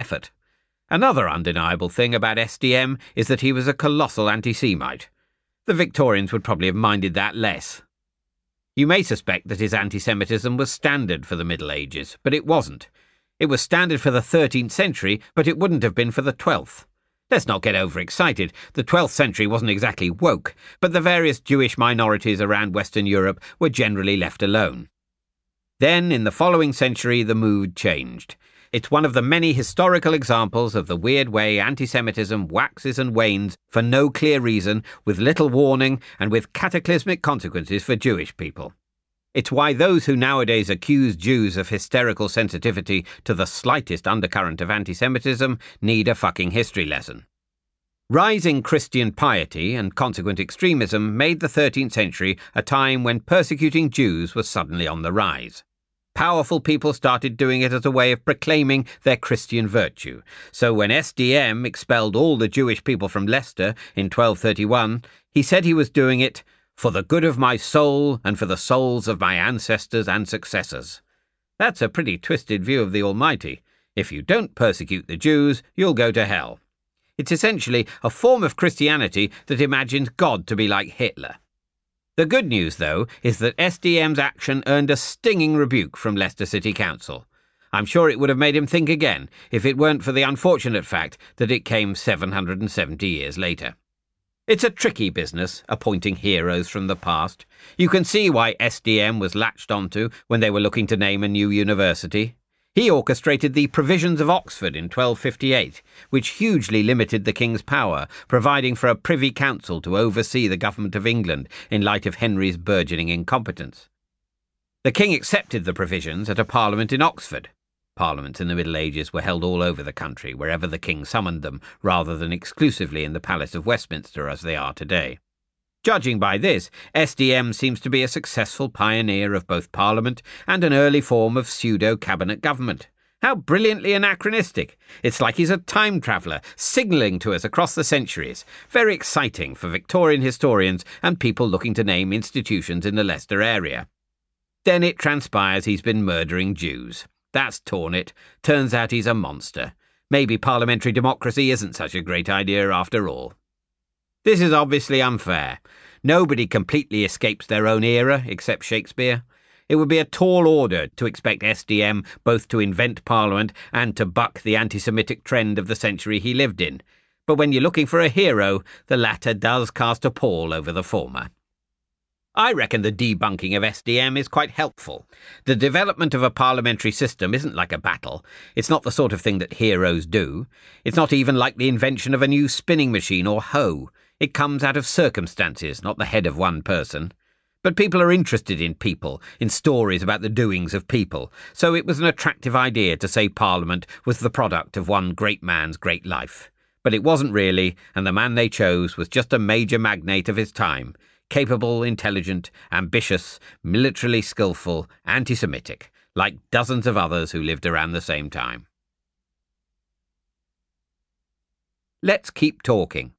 effort. Another undeniable thing about SDM is that he was a colossal anti-Semite. The Victorians would probably have minded that less. You may suspect that his anti-Semitism was standard for the Middle Ages, but it wasn't. It was standard for the 13th century, but it wouldn't have been for the 12th. Let's not get overexcited. The 12th century wasn't exactly woke, but the various Jewish minorities around Western Europe were generally left alone. Then, in the following century, the mood changed. It's one of the many historical examples of the weird way anti-Semitism waxes and wanes for no clear reason, with little warning, and with cataclysmic consequences for Jewish people. It's why those who nowadays accuse Jews of hysterical sensitivity to the slightest undercurrent of anti-Semitism need a fucking history lesson. Rising Christian piety and consequent extremism made the 13th century a time when persecuting Jews was suddenly on the rise. Powerful people started doing it as a way of proclaiming their Christian virtue. So when SDM expelled all the Jewish people from Leicester in 1231, he said he was doing it for the good of my soul and for the souls of my ancestors and successors. That's a pretty twisted view of the Almighty. If you don't persecute the Jews, you'll go to hell. It's essentially a form of Christianity that imagines God to be like Hitler. The good news, though, is that SDM's action earned a stinging rebuke from Leicester City Council. I'm sure it would have made him think again if it weren't for the unfortunate fact that it came 770 years later. It's a tricky business, appointing heroes from the past. You can see why SDM was latched onto when they were looking to name a new university. He orchestrated the Provisions of Oxford in 1258, which hugely limited the king's power, providing for a privy council to oversee the government of England in light of Henry's burgeoning incompetence. The king accepted the provisions at a parliament in Oxford. Parliaments in the Middle Ages were held all over the country, wherever the king summoned them, rather than exclusively in the Palace of Westminster as they are today. Judging by this, SDM seems to be a successful pioneer of both Parliament and an early form of pseudo-cabinet government. How brilliantly anachronistic! It's like he's a time traveller, signalling to us across the centuries. Very exciting for Victorian historians and people looking to name institutions in the Leicester area. Then it transpires he's been murdering Jews. That's torn it. Turns out he's a monster. Maybe parliamentary democracy isn't such a great idea after all. This is obviously unfair. Nobody completely escapes their own era, except Shakespeare. It would be a tall order to expect SDM both to invent Parliament and to buck the anti-Semitic trend of the century he lived in. But when you're looking for a hero, the latter does cast a pall over the former. I reckon the debunking of SDM is quite helpful. The development of a parliamentary system isn't like a battle. It's not the sort of thing that heroes do. It's not even like the invention of a new spinning machine or hoe. It comes out of circumstances, not the head of one person. But people are interested in people, in stories about the doings of people, so it was an attractive idea to say Parliament was the product of one great man's great life. But it wasn't really, and the man they chose was just a major magnate of his time, capable, intelligent, ambitious, militarily skillful, anti-Semitic, like dozens of others who lived around the same time. Let's keep talking.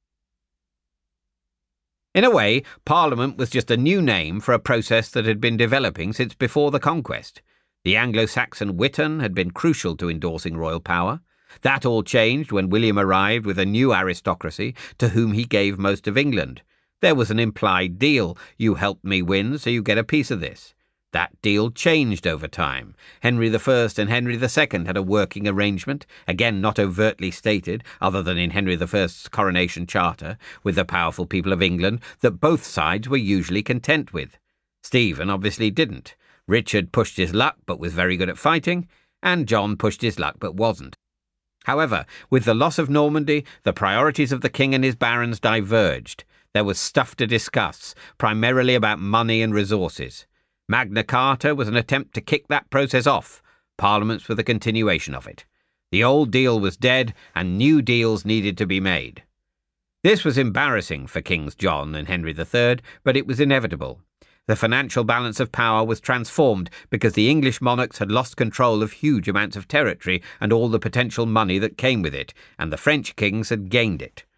In a way, Parliament was just a new name for a process that had been developing since before the conquest. The Anglo-Saxon Witan had been crucial to endorsing royal power. That all changed when William arrived with a new aristocracy to whom he gave most of England. There was an implied deal. You helped me win, so you get a piece of this. That deal changed over time. Henry I and Henry II had a working arrangement, again not overtly stated, other than in Henry I's coronation charter, with the powerful people of England, that both sides were usually content with. Stephen obviously didn't. Richard pushed his luck, but was very good at fighting, and John pushed his luck, but wasn't. However, with the loss of Normandy, the priorities of the king and his barons diverged. There was stuff to discuss, primarily about money and resources. Magna Carta was an attempt to kick that process off. Parliaments were the continuation of it. The old deal was dead, and new deals needed to be made. This was embarrassing for Kings John and Henry III, but it was inevitable. The financial balance of power was transformed because the English monarchs had lost control of huge amounts of territory and all the potential money that came with it, and the French kings had gained it.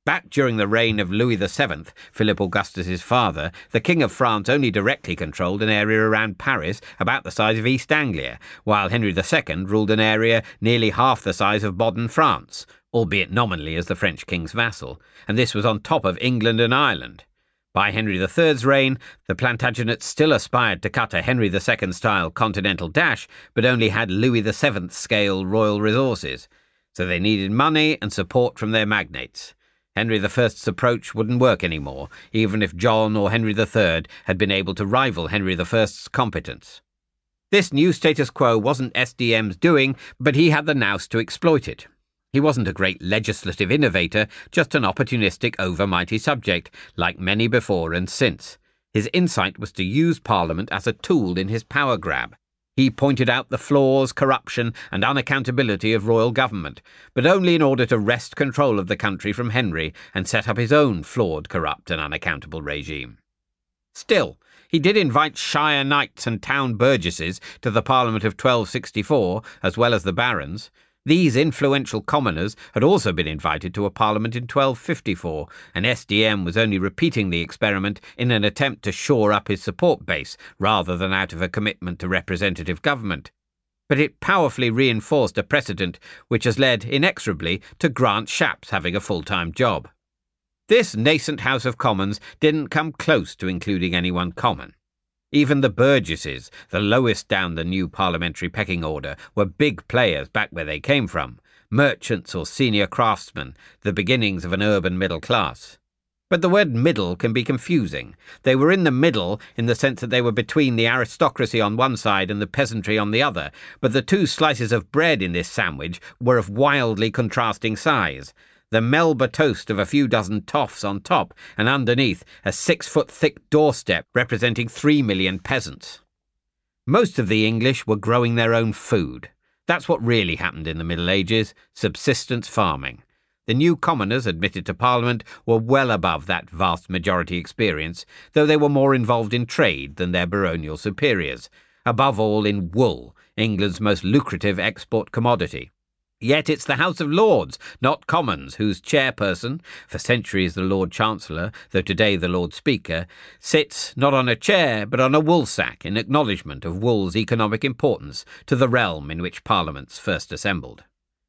Back during the reign of Louis VII, Philip Augustus's father, the King of France only directly controlled an area around Paris about the size of East Anglia, while Henry II ruled an area nearly half the size of modern France, albeit nominally as the French king's vassal, and this was on top of England and Ireland. By Henry III's reign, the Plantagenets still aspired to cut a Henry II-style continental dash, but only had Louis VII-scale royal resources, so they needed money and support from their magnates. Henry I's approach wouldn't work anymore, even if John or Henry III had been able to rival Henry I's competence. This new status quo wasn't SDM's doing, but he had the nous to exploit it. He wasn't a great legislative innovator, just an opportunistic overmighty subject, like many before and since. His insight was to use Parliament as a tool in his power grab. He pointed out the flaws, corruption, and unaccountability of royal government, but only in order to wrest control of the country from Henry and set up his own flawed, corrupt, and unaccountable regime. Still, he did invite shire knights and town burgesses to the Parliament of 1264, as well as the barons. These influential commoners had also been invited to a parliament in 1254, and SDM was only repeating the experiment in an attempt to shore up his support base rather than out of a commitment to representative government. But it powerfully reinforced a precedent which has led inexorably to Grant Shapps having a full-time job. This nascent House of Commons didn't come close to including anyone common. Even the burgesses, the lowest down the new parliamentary pecking order, were big players back where they came from, merchants or senior craftsmen, the beginnings of an urban middle class. But the word middle can be confusing. They were in the middle in the sense that they were between the aristocracy on one side and the peasantry on the other, but the two slices of bread in this sandwich were of wildly contrasting size. The Melba toast of a few dozen toffs on top, and underneath a 6-foot-thick doorstep representing 3 million peasants. Most of the English were growing their own food. That's what really happened in the Middle Ages, subsistence farming. The new commoners admitted to Parliament were well above that vast majority experience, though they were more involved in trade than their baronial superiors, above all in wool, England's most lucrative export commodity. Yet it's the House of Lords, not Commons, whose chairperson, for centuries the Lord Chancellor, though today the Lord Speaker, sits not on a chair but on a woolsack in acknowledgement of wool's economic importance to the realm in which Parliaments first assembled.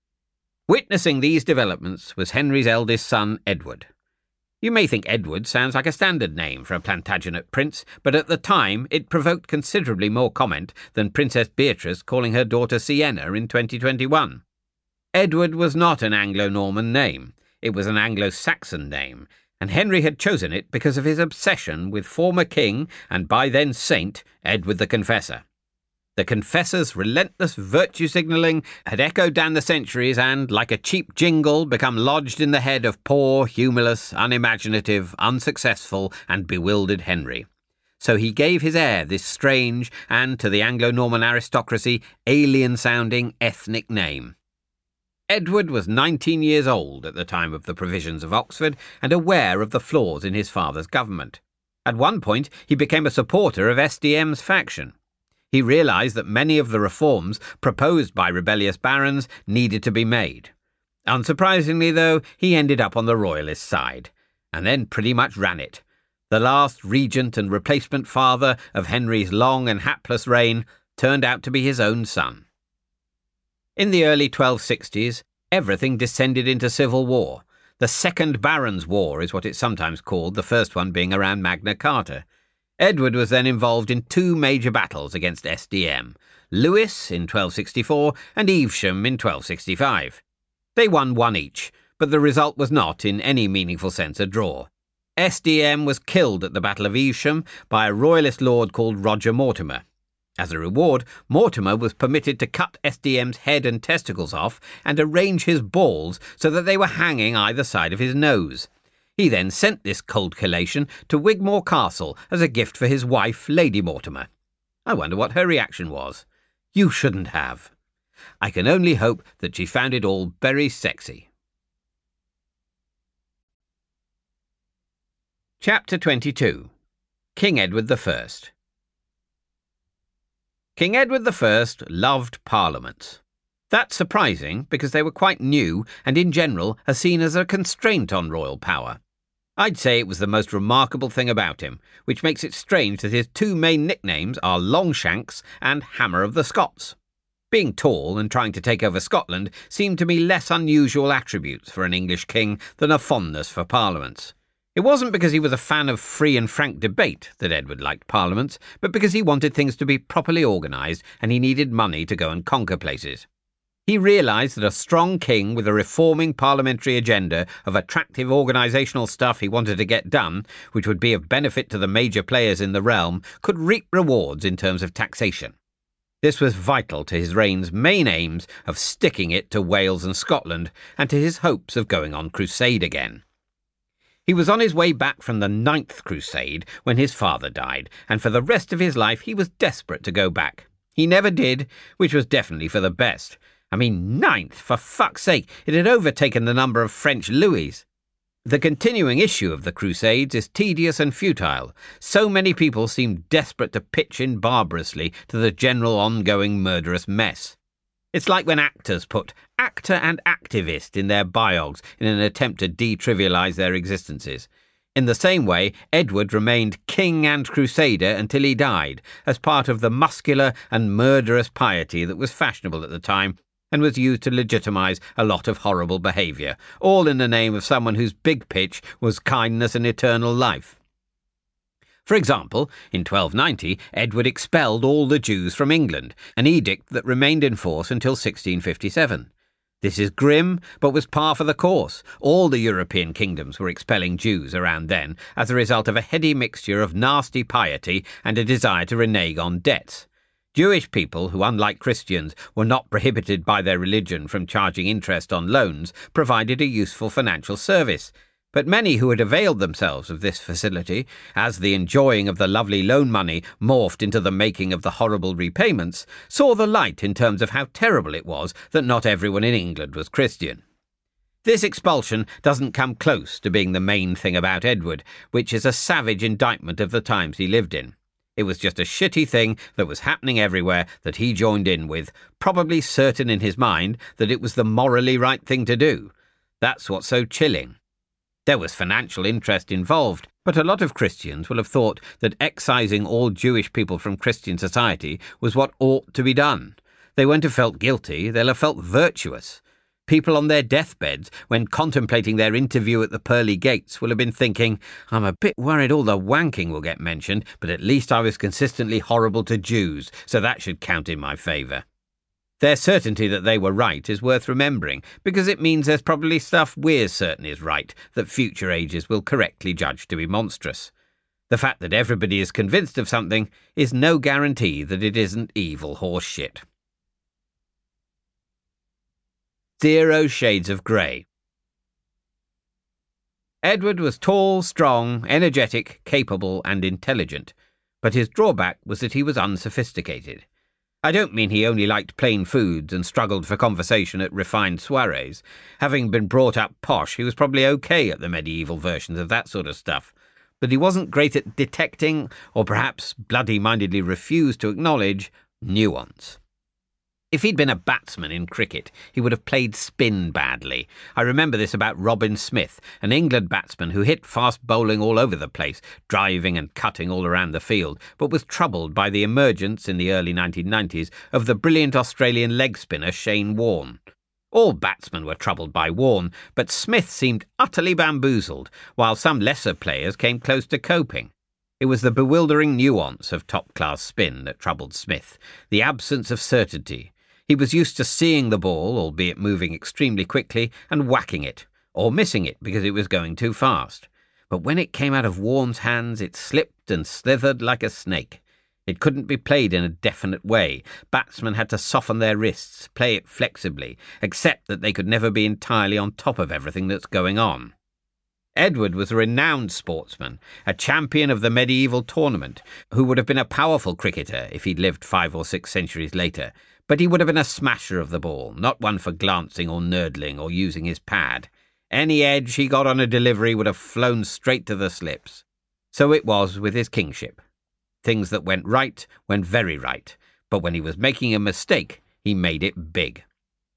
Witnessing these developments was Henry's eldest son, Edward. You may think Edward sounds like a standard name for a Plantagenet prince, but at the time it provoked considerably more comment than Princess Beatrice calling her daughter Sienna in 2021. Edward was not an Anglo-Norman name. It was an Anglo-Saxon name, and Henry had chosen it because of his obsession with former king and by then saint Edward the Confessor. The Confessor's relentless virtue signalling had echoed down the centuries and, like a cheap jingle, become lodged in the head of poor, humorless, unimaginative, unsuccessful, and bewildered Henry. So he gave his heir this strange and, to the Anglo-Norman aristocracy, alien-sounding ethnic name. Edward was 19 years old at the time of the provisions of Oxford and aware of the flaws in his father's government. At one point, he became a supporter of SDM's faction. He realised that many of the reforms proposed by rebellious barons needed to be made. Unsurprisingly, though, he ended up on the royalist side, and then pretty much ran it. The last regent and replacement father of Henry's long and hapless reign turned out to be his own son. In the early 1260s, everything descended into civil war. The Second Barons' War is what it's sometimes called, the first one being around Magna Carta. Edward was then involved in two major battles against SDM, Lewes in 1264 and Evesham in 1265. They won one each, but the result was not, in any meaningful sense, a draw. SDM was killed at the Battle of Evesham by a royalist lord called Roger Mortimer. As a reward, Mortimer was permitted to cut SDM's head and testicles off and arrange his balls so that they were hanging either side of his nose. He then sent this cold collation to Wigmore Castle as a gift for his wife, Lady Mortimer. I wonder what her reaction was. You shouldn't have. I can only hope that she found it all very sexy. Chapter 22. King Edward I. King Edward I loved parliaments. That's surprising because they were quite new and in general are seen as a constraint on royal power. I'd say it was the most remarkable thing about him, which makes it strange that his two main nicknames are Longshanks and Hammer of the Scots. Being tall and trying to take over Scotland seemed to me less unusual attributes for an English king than a fondness for parliaments. It wasn't because he was a fan of free and frank debate that Edward liked parliaments, but because he wanted things to be properly organised and he needed money to go and conquer places. He realised that a strong king with a reforming parliamentary agenda of attractive organisational stuff he wanted to get done, which would be of benefit to the major players in the realm, could reap rewards in terms of taxation. This was vital to his reign's main aims of sticking it to Wales and Scotland, and to his hopes of going on crusade again. He was on his way back from the 9th Crusade when his father died, and for the rest of his life he was desperate to go back. He never did, which was definitely for the best. I mean, 9th, for fuck's sake, it had overtaken the number of French Louis. The continuing issue of the Crusades is tedious and futile. So many people seem desperate to pitch in barbarously to the general ongoing murderous mess. It's like when actors put actor and activist in their biogs in an attempt to detrivialise their existences. In the same way, Edward remained king and crusader until he died, as part of the muscular and murderous piety that was fashionable at the time, and was used to legitimise a lot of horrible behaviour, all in the name of someone whose big pitch was kindness and eternal life. For example, in 1290, Edward expelled all the Jews from England, an edict that remained in force until 1657. This is grim, but was par for the course. All the European kingdoms were expelling Jews around then, as a result of a heady mixture of nasty piety and a desire to renege on debts. Jewish people, who unlike Christians were not prohibited by their religion from charging interest on loans, provided a useful financial service. But many who had availed themselves of this facility, as the enjoying of the lovely loan money morphed into the making of the horrible repayments, saw the light in terms of how terrible it was that not everyone in England was Christian. This expulsion doesn't come close to being the main thing about Edward, which is a savage indictment of the times he lived in. It was just a shitty thing that was happening everywhere that he joined in with, probably certain in his mind that it was the morally right thing to do. That's what's so chilling. There was financial interest involved, but a lot of Christians will have thought that excising all Jewish people from Christian society was what ought to be done. They won't have felt guilty, they'll have felt virtuous. People on their deathbeds, when contemplating their interview at the pearly gates, will have been thinking, I'm a bit worried all the wanking will get mentioned, but at least I was consistently horrible to Jews, so that should count in my favour. Their certainty that they were right is worth remembering, because it means there's probably stuff we're certain is right that future ages will correctly judge to be monstrous. The fact that everybody is convinced of something is no guarantee that it isn't evil horse shit. 0 Shades of Grey. Edward was tall, strong, energetic, capable, and intelligent, but his drawback was that he was unsophisticated. I don't mean he only liked plain foods and struggled for conversation at refined soirees. Having been brought up posh, he was probably okay at the medieval versions of that sort of stuff, but he wasn't great at detecting, or perhaps bloody-mindedly refused to acknowledge, nuance. If he'd been a batsman in cricket, he would have played spin badly. I remember this about Robin Smith, an England batsman who hit fast bowling all over the place, driving and cutting all around the field, but was troubled by the emergence in the early 1990s of the brilliant Australian leg spinner Shane Warne. All batsmen were troubled by Warne, but Smith seemed utterly bamboozled, while some lesser players came close to coping. It was the bewildering nuance of top-class spin that troubled Smith, the absence of certainty. He was used to seeing the ball, albeit moving extremely quickly, and whacking it, or missing it because it was going too fast. But when it came out of Warne's hands, it slipped and slithered like a snake. It couldn't be played in a definite way. Batsmen had to soften their wrists, play it flexibly, accept that they could never be entirely on top of everything that's going on. Edward was a renowned sportsman, a champion of the medieval tournament, who would have been a powerful cricketer if he'd lived 5 or 6 centuries later. But he would have been a smasher of the ball, not one for glancing or nurdling or using his pad. Any edge he got on a delivery would have flown straight to the slips. So it was with his kingship. Things that went right went very right, but when he was making a mistake, he made it big.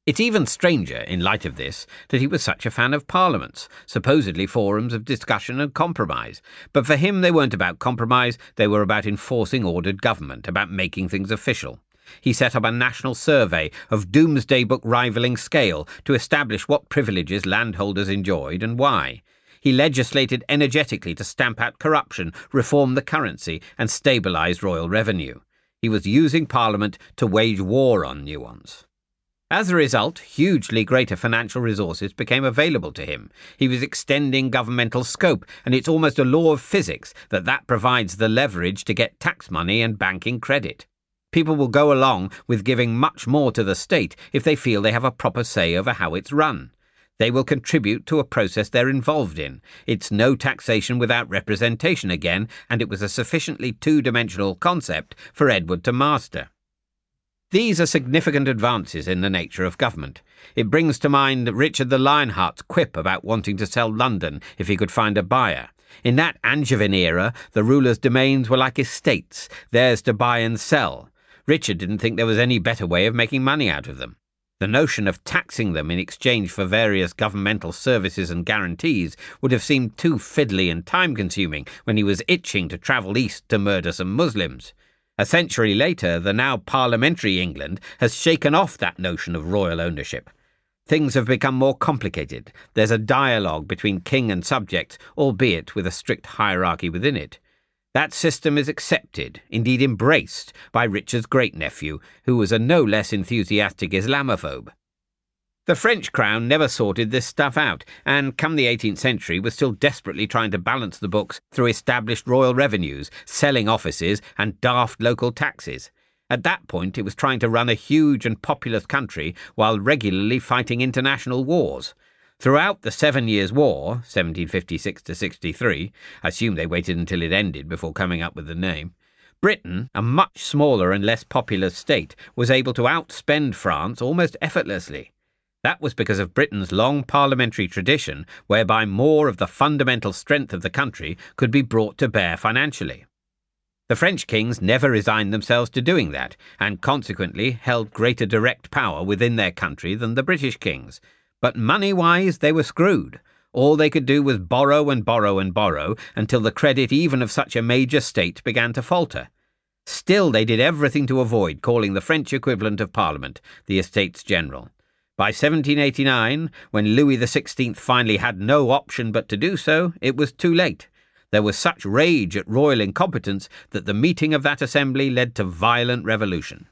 It's even stranger, in light of this, that he was such a fan of parliaments, supposedly forums of discussion and compromise. But for him they weren't about compromise, they were about enforcing ordered government, about making things official. He set up a national survey of doomsday book rivaling scale to establish what privileges landholders enjoyed and why. He legislated energetically to stamp out corruption, reform the currency, and stabilise royal revenue. He was using Parliament to wage war on nuance. As a result, hugely greater financial resources became available to him. He was extending governmental scope, and it's almost a law of physics that provides the leverage to get tax money and banking credit. People will go along with giving much more to the state if they feel they have a proper say over how it's run. They will contribute to a process they're involved in. It's no taxation without representation again, and it was a sufficiently two-dimensional concept for Edward to master. These are significant advances in the nature of government. It brings to mind Richard the Lionheart's quip about wanting to sell London if he could find a buyer. In that Angevin era, the ruler's domains were like estates, theirs to buy and sell. Richard didn't think there was any better way of making money out of them. The notion of taxing them in exchange for various governmental services and guarantees would have seemed too fiddly and time-consuming when he was itching to travel east to murder some Muslims. A century later, the now parliamentary England has shaken off that notion of royal ownership. Things have become more complicated. There's a dialogue between king and subjects, albeit with a strict hierarchy within it. That system is accepted, indeed embraced, by Richard's great-nephew, who was a no less enthusiastic Islamophobe. The French crown never sorted this stuff out, and come the 18th century was still desperately trying to balance the books through established royal revenues, selling offices, and daft local taxes. At that point it was trying to run a huge and populous country while regularly fighting international wars. Throughout the 7 Years' War, 1756–63, I assume they waited until it ended before coming up with the name, Britain, a much smaller and less populous state, was able to outspend France almost effortlessly. That was because of Britain's long parliamentary tradition, whereby more of the fundamental strength of the country could be brought to bear financially. The French kings never resigned themselves to doing that, and consequently held greater direct power within their country than the British kings. But money-wise, they were screwed. All they could do was borrow and borrow and borrow until the credit even of such a major state began to falter. Still, they did everything to avoid calling the French equivalent of Parliament the Estates General. By 1789, when Louis XVI finally had no option but to do so, it was too late. There was such rage at royal incompetence that the meeting of that assembly led to violent revolution.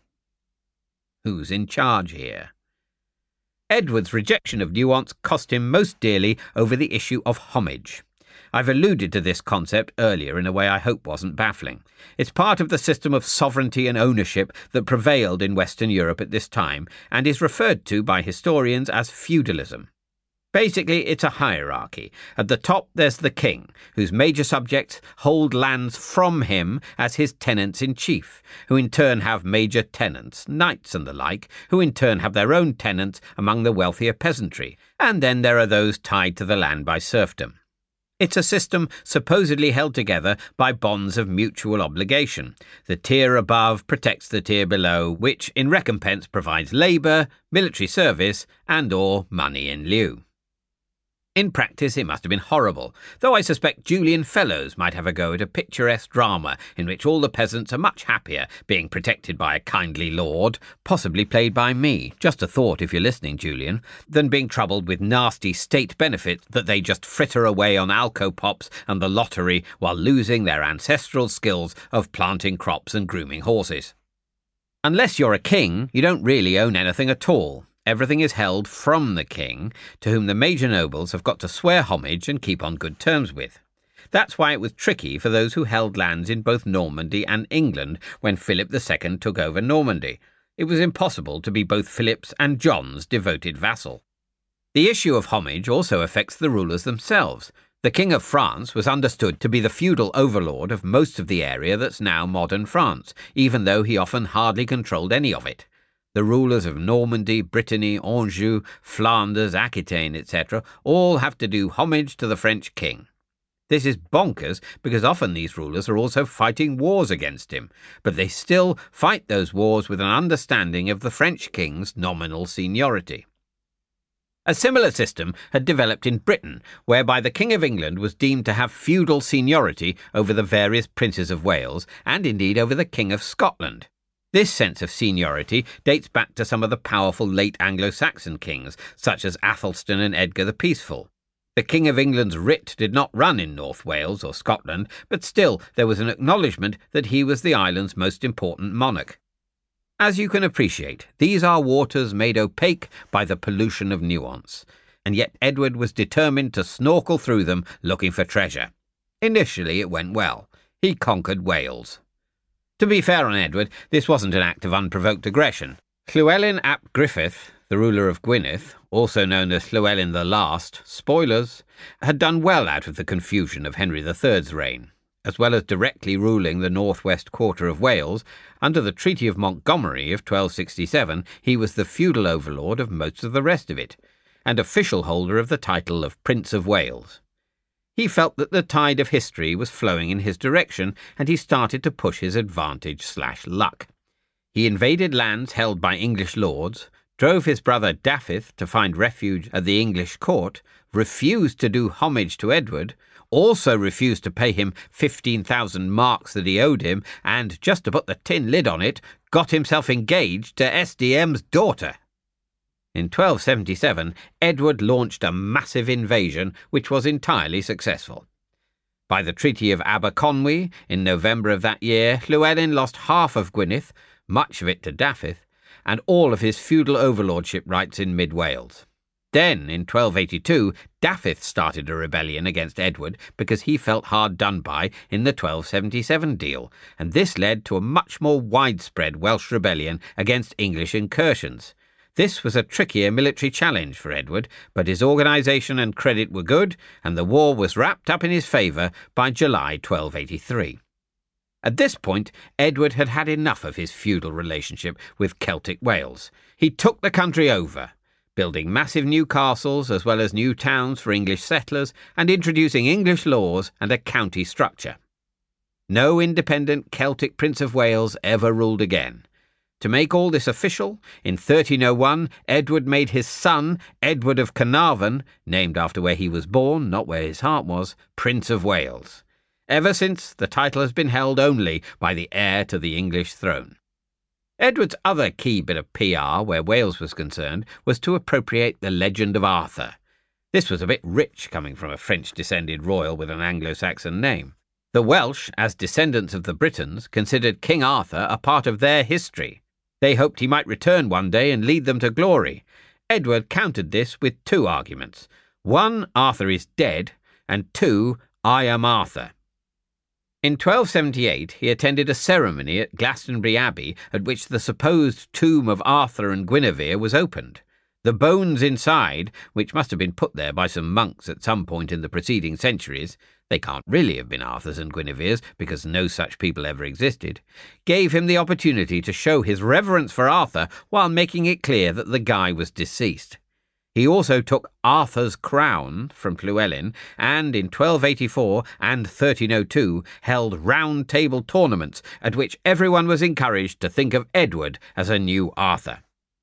Who's in charge here? Edward's rejection of nuance cost him most dearly over the issue of homage. I've alluded to this concept earlier in a way I hope wasn't baffling. It's part of the system of sovereignty and ownership that prevailed in Western Europe at this time and is referred to by historians as feudalism. Basically, it's a hierarchy. At the top there's the king, whose major subjects hold lands from him as his tenants-in-chief, who in turn have major tenants, knights and the like, who in turn have their own tenants among the wealthier peasantry, and then there are those tied to the land by serfdom. It's a system supposedly held together by bonds of mutual obligation. The tier above protects the tier below, which in recompense provides labour, military service, and/or money in lieu. In practice, it must have been horrible, though I suspect Julian Fellowes might have a go at a picturesque drama in which all the peasants are much happier being protected by a kindly lord, possibly played by me, just a thought if you're listening, Julian, than being troubled with nasty state benefits that they just fritter away on alcopops and the lottery while losing their ancestral skills of planting crops and grooming horses. Unless you're a king, you don't really own anything at all. Everything is held from the king, to whom the major nobles have got to swear homage and keep on good terms with. That's why it was tricky for those who held lands in both Normandy and England when Philip II took over Normandy. It was impossible to be both Philip's and John's devoted vassal. The issue of homage also affects the rulers themselves. The King of France was understood to be the feudal overlord of most of the area that's now modern France, even though he often hardly controlled any of it. The rulers of Normandy, Brittany, Anjou, Flanders, Aquitaine, etc. all have to do homage to the French king. This is bonkers because often these rulers are also fighting wars against him, but they still fight those wars with an understanding of the French king's nominal seniority. A similar system had developed in Britain, whereby the King of England was deemed to have feudal seniority over the various princes of Wales, and indeed over the King of Scotland. This sense of seniority dates back to some of the powerful late Anglo-Saxon kings, such as Athelstan and Edgar the Peaceful. The King of England's writ did not run in North Wales or Scotland, but still there was an acknowledgement that he was the island's most important monarch. As you can appreciate, these are waters made opaque by the pollution of nuance, and yet Edward was determined to snorkel through them looking for treasure. Initially it went well. He conquered Wales. To be fair on Edward, this wasn't an act of unprovoked aggression. Llywelyn ap Griffith, the ruler of Gwynedd, also known as Llywelyn the Last, spoilers, had done well out of the confusion of Henry III's reign. As well as directly ruling the northwest quarter of Wales, under the Treaty of Montgomery of 1267, he was the feudal overlord of most of the rest of it, and official holder of the title of Prince of Wales. He felt that the tide of history was flowing in his direction, and he started to push his advantage/luck. He invaded lands held by English lords, drove his brother Dafydd to find refuge at the English court, refused to do homage to Edward, also refused to pay him 15,000 marks that he owed him, and, just to put the tin lid on it, got himself engaged to SDM's daughter. In 1277, Edward launched a massive invasion which was entirely successful. By the Treaty of Aberconwy, in November of that year, Llywelyn lost half of Gwynedd, much of it to Dafydd, and all of his feudal overlordship rights in mid-Wales. Then, in 1282, Dafydd started a rebellion against Edward because he felt hard done by in the 1277 deal, and this led to a much more widespread Welsh rebellion against English incursions. This was a trickier military challenge for Edward, but his organisation and credit were good, and the war was wrapped up in his favour by July 1283. At this point, Edward had had enough of his feudal relationship with Celtic Wales. He took the country over, building massive new castles as well as new towns for English settlers and introducing English laws and a county structure. No independent Celtic Prince of Wales ever ruled again. To make all this official, in 1301, Edward made his son, Edward of Carnarvon, named after where he was born, not where his heart was, Prince of Wales. Ever since, the title has been held only by the heir to the English throne. Edward's other key bit of PR, where Wales was concerned, was to appropriate the legend of Arthur. This was a bit rich coming from a French-descended royal with an Anglo-Saxon name. The Welsh, as descendants of the Britons, considered King Arthur a part of their history. They hoped he might return one day and lead them to glory. Edward countered this with two arguments. One, Arthur is dead, and two, I am Arthur. In 1278, he attended a ceremony at Glastonbury Abbey at which the supposed tomb of Arthur and Guinevere was opened. The bones inside, which must have been put there by some monks at some point in the preceding centuries, they can't really have been Arthur's and Guinevere's because no such people ever existed, gave him the opportunity to show his reverence for Arthur while making it clear that the guy was deceased. He also took Arthur's crown from Llywelyn and, in 1284 and 1302, held round-table tournaments at which everyone was encouraged to think of Edward as a new Arthur.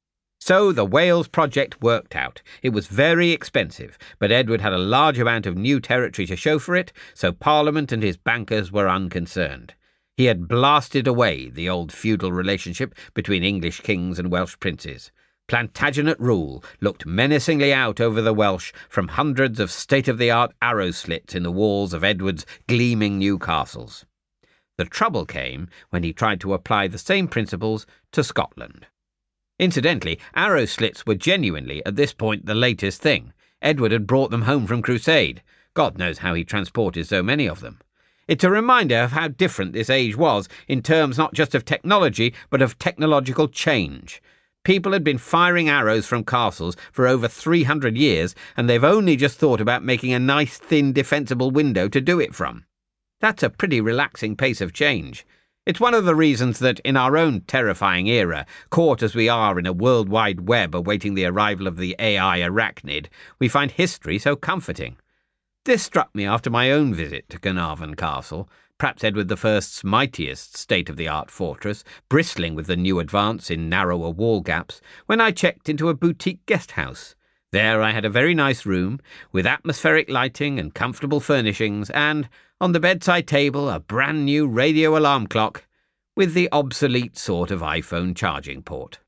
So the Wales project worked out. It was very expensive, but Edward had a large amount of new territory to show for it, so Parliament and his bankers were unconcerned. He had blasted away the old feudal relationship between English kings and Welsh princes. Plantagenet rule looked menacingly out over the Welsh from hundreds of state-of-the-art arrow slits in the walls of Edward's gleaming new castles. The trouble came when he tried to apply the same principles to Scotland. Incidentally, arrow slits were genuinely, at this point, the latest thing. Edward had brought them home from Crusade. God knows how he transported so many of them. It's a reminder of how different this age was, in terms not just of technology, but of technological change. People had been firing arrows from castles for over 300 years, and they've only just thought about making a nice, thin, defensible window to do it from. That's a pretty relaxing pace of change. It's one of the reasons that, in our own terrifying era, caught as we are in a worldwide web awaiting the arrival of the AI arachnid, we find history so comforting. This struck me after my own visit to Carnarvon Castle, perhaps Edward I's mightiest state-of-the-art fortress, bristling with the new advance in narrower wall gaps, when I checked into a boutique guest house. There I had a very nice room, with atmospheric lighting and comfortable furnishings, and, on the bedside table, a brand new radio alarm clock, with the obsolete sort of iPhone charging port.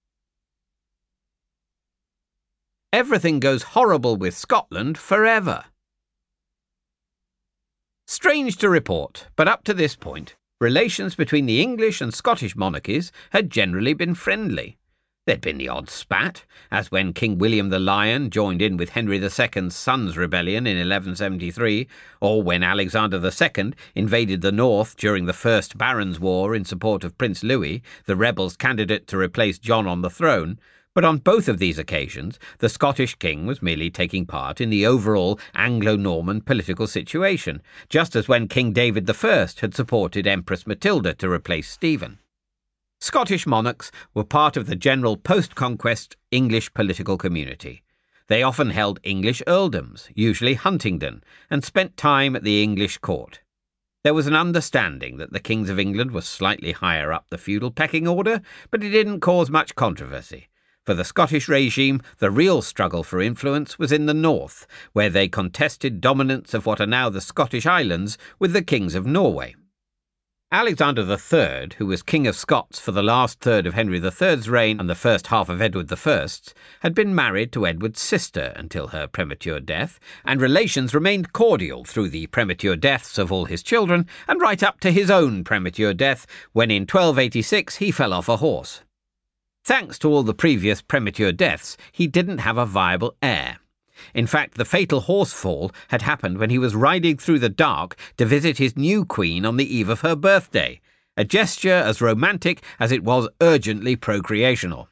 Everything goes horrible with Scotland forever. Strange to report, but up to this point, relations between the English and Scottish monarchies had generally been friendly. There'd been the odd spat, as when King William the Lion joined in with Henry II's Sons' Rebellion in 1173, or when Alexander II invaded the north during the First Barons' War in support of Prince Louis, the rebels' candidate to replace John on the throne. But on both of these occasions, the Scottish king was merely taking part in the overall Anglo-Norman political situation, just as when King David I had supported Empress Matilda to replace Stephen. Scottish monarchs were part of the general post-conquest English political community. They often held English earldoms, usually Huntingdon, and spent time at the English court. There was an understanding that the kings of England were slightly higher up the feudal pecking order, but it didn't cause much controversy. For the Scottish regime, the real struggle for influence was in the north, where they contested dominance of what are now the Scottish Islands with the kings of Norway. Alexander III, who was King of Scots for the last third of Henry III's reign and the first half of Edward I's, had been married to Edward's sister until her premature death, and relations remained cordial through the premature deaths of all his children and right up to his own premature death when in 1286 he fell off a horse. Thanks to all the previous premature deaths, he didn't have a viable heir. In fact, the fatal horse fall had happened when he was riding through the dark to visit his new queen on the eve of her birthday, a gesture as romantic as it was urgently procreational.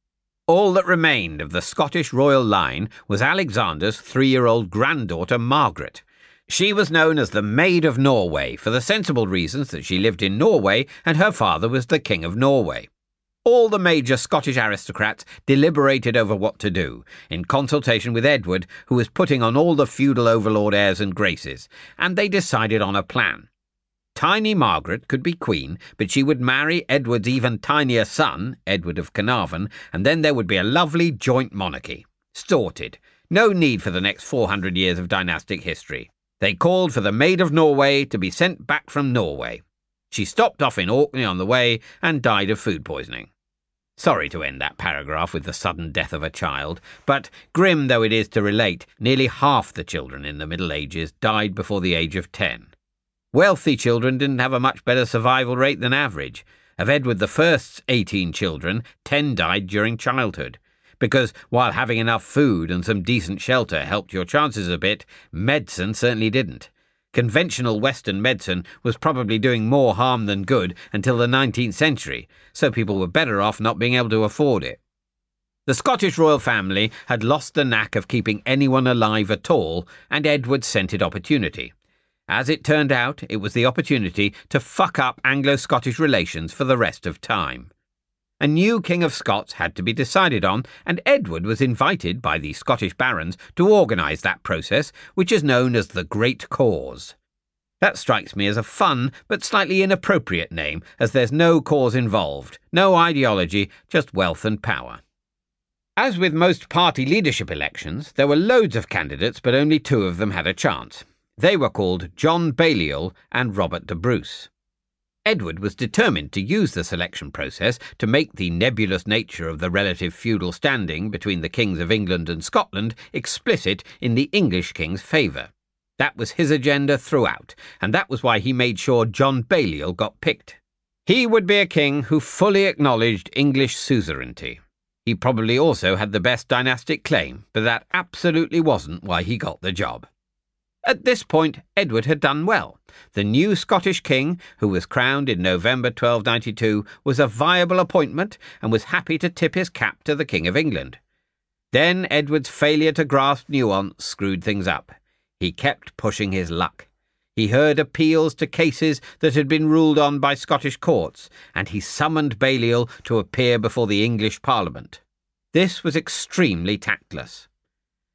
All that remained of the Scottish royal line was Alexander's 3-year-old granddaughter Margaret. She was known as the Maid of Norway for the sensible reasons that she lived in Norway and her father was the King of Norway. All the major Scottish aristocrats deliberated over what to do, in consultation with Edward, who was putting on all the feudal overlord airs and graces, and they decided on a plan. Tiny Margaret could be queen, but she would marry Edward's even tinier son, Edward of Carnarvon, and then there would be a lovely joint monarchy. Sorted. No need for the next 400 years of dynastic history. They called for the Maid of Norway to be sent back from Norway. She stopped off in Orkney on the way and died of food poisoning. Sorry to end that paragraph with the sudden death of a child, but grim though it is to relate, nearly half the children in the Middle Ages died before the age of 10. Wealthy children didn't have a much better survival rate than average. Of Edward I's 18 children, 10 died during childhood. Because while having enough food and some decent shelter helped your chances a bit, medicine certainly didn't. Conventional Western medicine was probably doing more harm than good until the 19th century, so people were better off not being able to afford it. The Scottish royal family had lost the knack of keeping anyone alive at all, and Edward scented opportunity. As it turned out, it was the opportunity to fuck up Anglo-Scottish relations for the rest of time. A new King of Scots had to be decided on, and Edward was invited by the Scottish barons to organise that process, which is known as the Great Cause. That strikes me as a fun but slightly inappropriate name, as there's no cause involved, no ideology, just wealth and power. As with most party leadership elections, there were loads of candidates, but only 2 of them had a chance. They were called John Balliol and Robert de Bruce. Edward was determined to use the selection process to make the nebulous nature of the relative feudal standing between the kings of England and Scotland explicit in the English king's favour. That was his agenda throughout, and that was why he made sure John Balliol got picked. He would be a king who fully acknowledged English suzerainty. He probably also had the best dynastic claim, but that absolutely wasn't why he got the job. At this point, Edward had done well. The new Scottish king, who was crowned in November 1292, was a viable appointment and was happy to tip his cap to the King of England. Then Edward's failure to grasp nuance screwed things up. He kept pushing his luck. He heard appeals to cases that had been ruled on by Scottish courts, and he summoned Balliol to appear before the English Parliament. This was extremely tactless.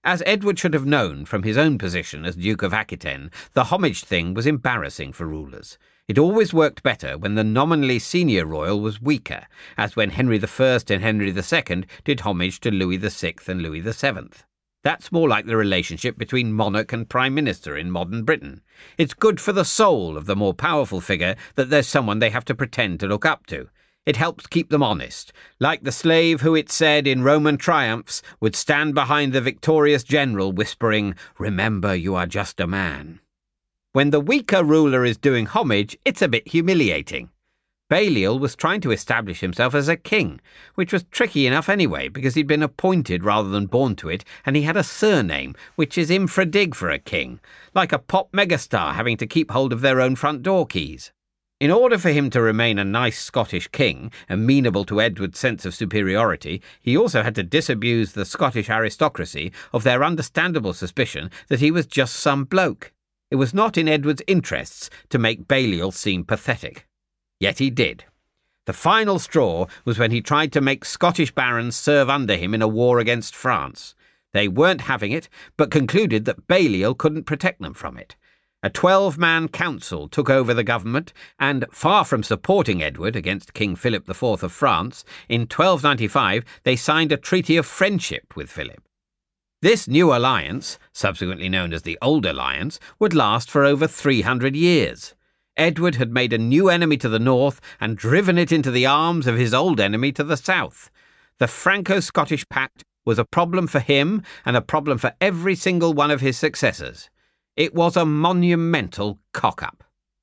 As Edward should have known from his own position as Duke of Aquitaine, the homage thing was embarrassing for rulers. It always worked better when the nominally senior royal was weaker, as when Henry I and Henry II did homage to Louis VI and Louis VII. That's more like the relationship between monarch and prime minister in modern Britain. It's good for the soul of the more powerful figure that there's someone they have to pretend to look up to. It helps keep them honest, like the slave who, it said in Roman triumphs, would stand behind the victorious general whispering, "Remember, you are just a man." When the weaker ruler is doing homage, it's a bit humiliating. Balliol was trying to establish himself as a king, which was tricky enough anyway because he'd been appointed rather than born to it, and he had a surname, which is infra-dig for a king, like a pop megastar having to keep hold of their own front door keys. In order for him to remain a nice Scottish king, amenable to Edward's sense of superiority, he also had to disabuse the Scottish aristocracy of their understandable suspicion that he was just some bloke. It was not in Edward's interests to make Balliol seem pathetic. Yet he did. The final straw was when he tried to make Scottish barons serve under him in a war against France. They weren't having it, but concluded that Balliol couldn't protect them from it. A 12-man council took over the government, and, far from supporting Edward against King Philip IV of France, in 1295 they signed a treaty of friendship with Philip. This new alliance, subsequently known as the Old Alliance, would last for over 300 years. Edward had made a new enemy to the north and driven it into the arms of his old enemy to the south. The Franco-Scottish Pact was a problem for him and a problem for every single one of his successors. It was a monumental cock-up.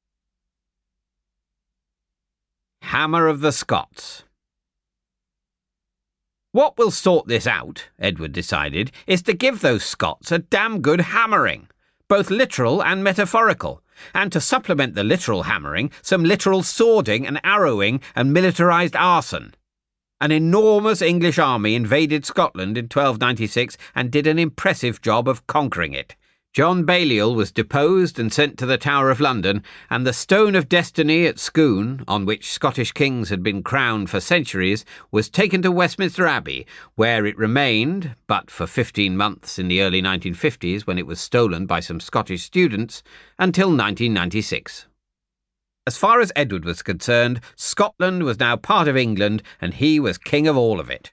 Hammer of the Scots. What will sort this out, Edward decided, is to give those Scots a damn good hammering, both literal and metaphorical, and to supplement the literal hammering, some literal swording and arrowing and militarised arson. An enormous English army invaded Scotland in 1296 and did an impressive job of conquering it. John Balliol was deposed and sent to the Tower of London, and the Stone of Destiny at Scone, on which Scottish kings had been crowned for centuries, was taken to Westminster Abbey, where it remained, but for 15 months in the early 1950s when it was stolen by some Scottish students, until 1996. As far as Edward was concerned, Scotland was now part of England, and he was king of all of it.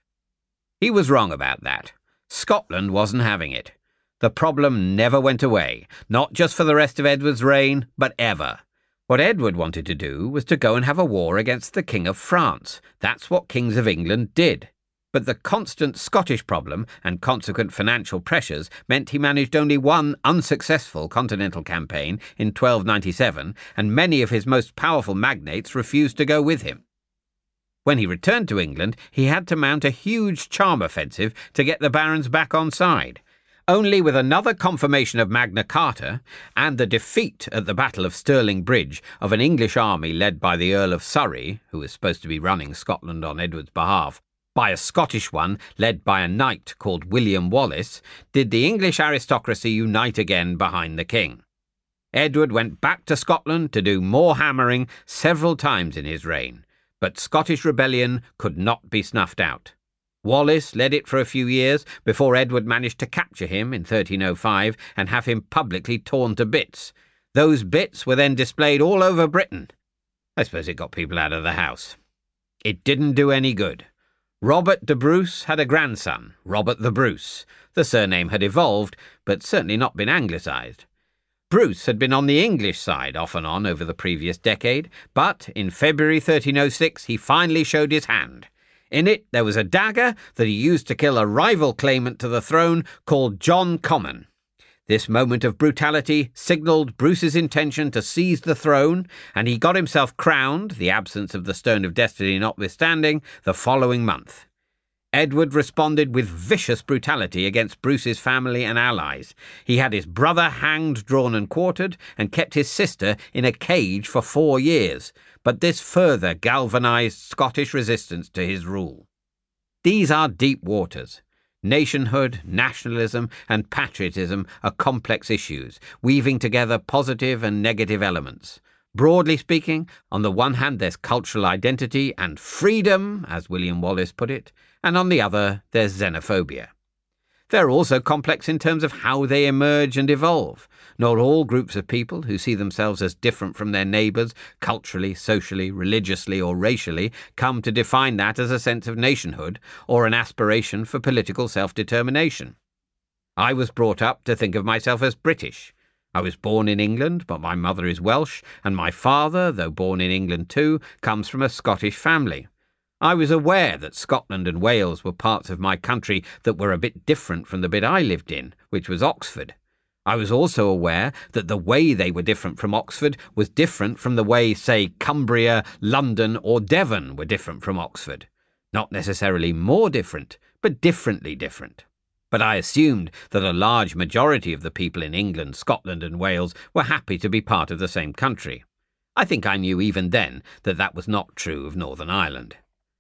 He was wrong about that. Scotland wasn't having it. The problem never went away, not just for the rest of Edward's reign, but ever. What Edward wanted to do was to go and have a war against the King of France. That's what kings of England did. But the constant Scottish problem and consequent financial pressures meant he managed only one unsuccessful continental campaign in 1297, and many of his most powerful magnates refused to go with him. When he returned to England, he had to mount a huge charm offensive to get the barons back on side. Only with another confirmation of Magna Carta and the defeat at the Battle of Stirling Bridge of an English army led by the Earl of Surrey, who was supposed to be running Scotland on Edward's behalf, by a Scottish one led by a knight called William Wallace, did the English aristocracy unite again behind the king. Edward went back to Scotland to do more hammering several times in his reign, but Scottish rebellion could not be snuffed out. Wallace led it for a few years before Edward managed to capture him in 1305 and have him publicly torn to bits. Those bits were then displayed all over Britain. I suppose it got people out of the house. It didn't do any good. Robert de Bruce had a grandson, Robert the Bruce. The surname had evolved, but certainly not been anglicised. Bruce had been on the English side off and on over the previous decade, but in February 1306 he finally showed his hand. In it there was a dagger that he used to kill a rival claimant to the throne called John Comyn. This moment of brutality signalled Bruce's intention to seize the throne, and he got himself crowned, the absence of the Stone of Destiny notwithstanding, the following month. Edward responded with vicious brutality against Bruce's family and allies. He had his brother hanged, drawn and quartered, and kept his sister in a cage for 4 years, but this further galvanised Scottish resistance to his rule. These are deep waters. Nationhood, nationalism, and patriotism are complex issues, weaving together positive and negative elements. Broadly speaking, on the one hand there's cultural identity and freedom, as William Wallace put it, and on the other there's xenophobia. They're also complex in terms of how they emerge and evolve. Not all groups of people who see themselves as different from their neighbours, culturally, socially, religiously, or racially, come to define that as a sense of nationhood or an aspiration for political self-determination. I was brought up to think of myself as British. I was born in England, but my mother is Welsh, and my father, though born in England too, comes from a Scottish family. I was aware that Scotland and Wales were parts of my country that were a bit different from the bit I lived in, which was Oxford. I was also aware that the way they were different from Oxford was different from the way, say, Cumbria, London, or Devon were different from Oxford. Not necessarily more different, but differently different. But I assumed that a large majority of the people in England, Scotland, and Wales were happy to be part of the same country. I think I knew even then that that was not true of Northern Ireland.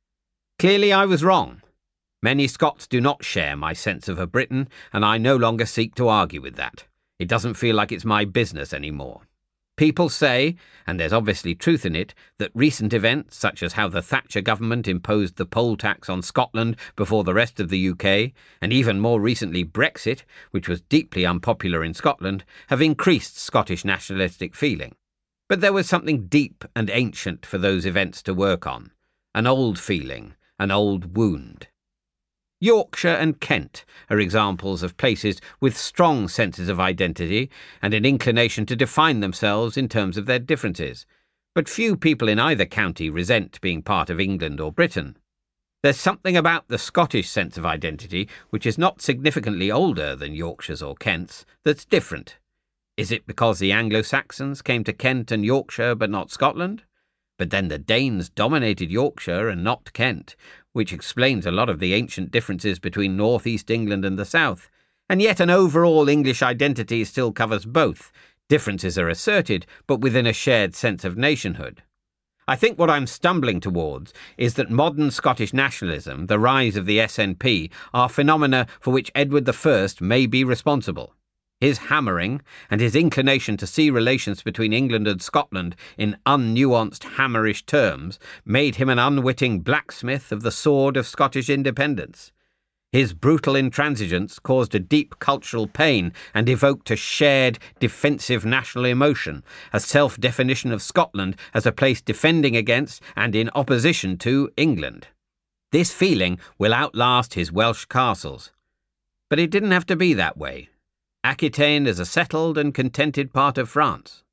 Clearly I was wrong. Many Scots do not share my sense of a Briton, and I no longer seek to argue with that. It doesn't feel like it's my business anymore. People say, and there's obviously truth in it, that recent events, such as how the Thatcher government imposed the poll tax on Scotland before the rest of the UK, and even more recently Brexit, which was deeply unpopular in Scotland, have increased Scottish nationalistic feeling. But there was something deep and ancient for those events to work on. An old feeling, an old wound. Yorkshire and Kent are examples of places with strong senses of identity and an inclination to define themselves in terms of their differences, but few people in either county resent being part of England or Britain. There's something about the Scottish sense of identity, which is not significantly older than Yorkshire's or Kent's, that's different. Is it because the Anglo-Saxons came to Kent and Yorkshire but not Scotland? But then the Danes dominated Yorkshire and not Kent, which explains a lot of the ancient differences between North East England and the South. And yet an overall English identity still covers both. Differences are asserted, but within a shared sense of nationhood. I think what I'm stumbling towards is that modern Scottish nationalism, the rise of the SNP, are phenomena for which Edward I may be responsible. His hammering and his inclination to see relations between England and Scotland in unnuanced hammerish terms made him an unwitting blacksmith of the sword of Scottish independence. His brutal intransigence caused a deep cultural pain and evoked a shared defensive national emotion, a self-definition of Scotland as a place defending against and in opposition to England. This feeling will outlast his Welsh castles. But it didn't have to be that way. Aquitaine is a settled and contented part of France.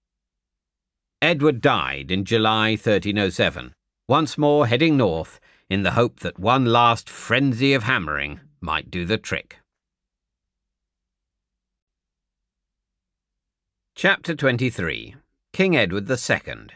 Edward died in July 1307, once more heading north in the hope that one last frenzy of hammering might do the trick. Chapter 23. King Edward II.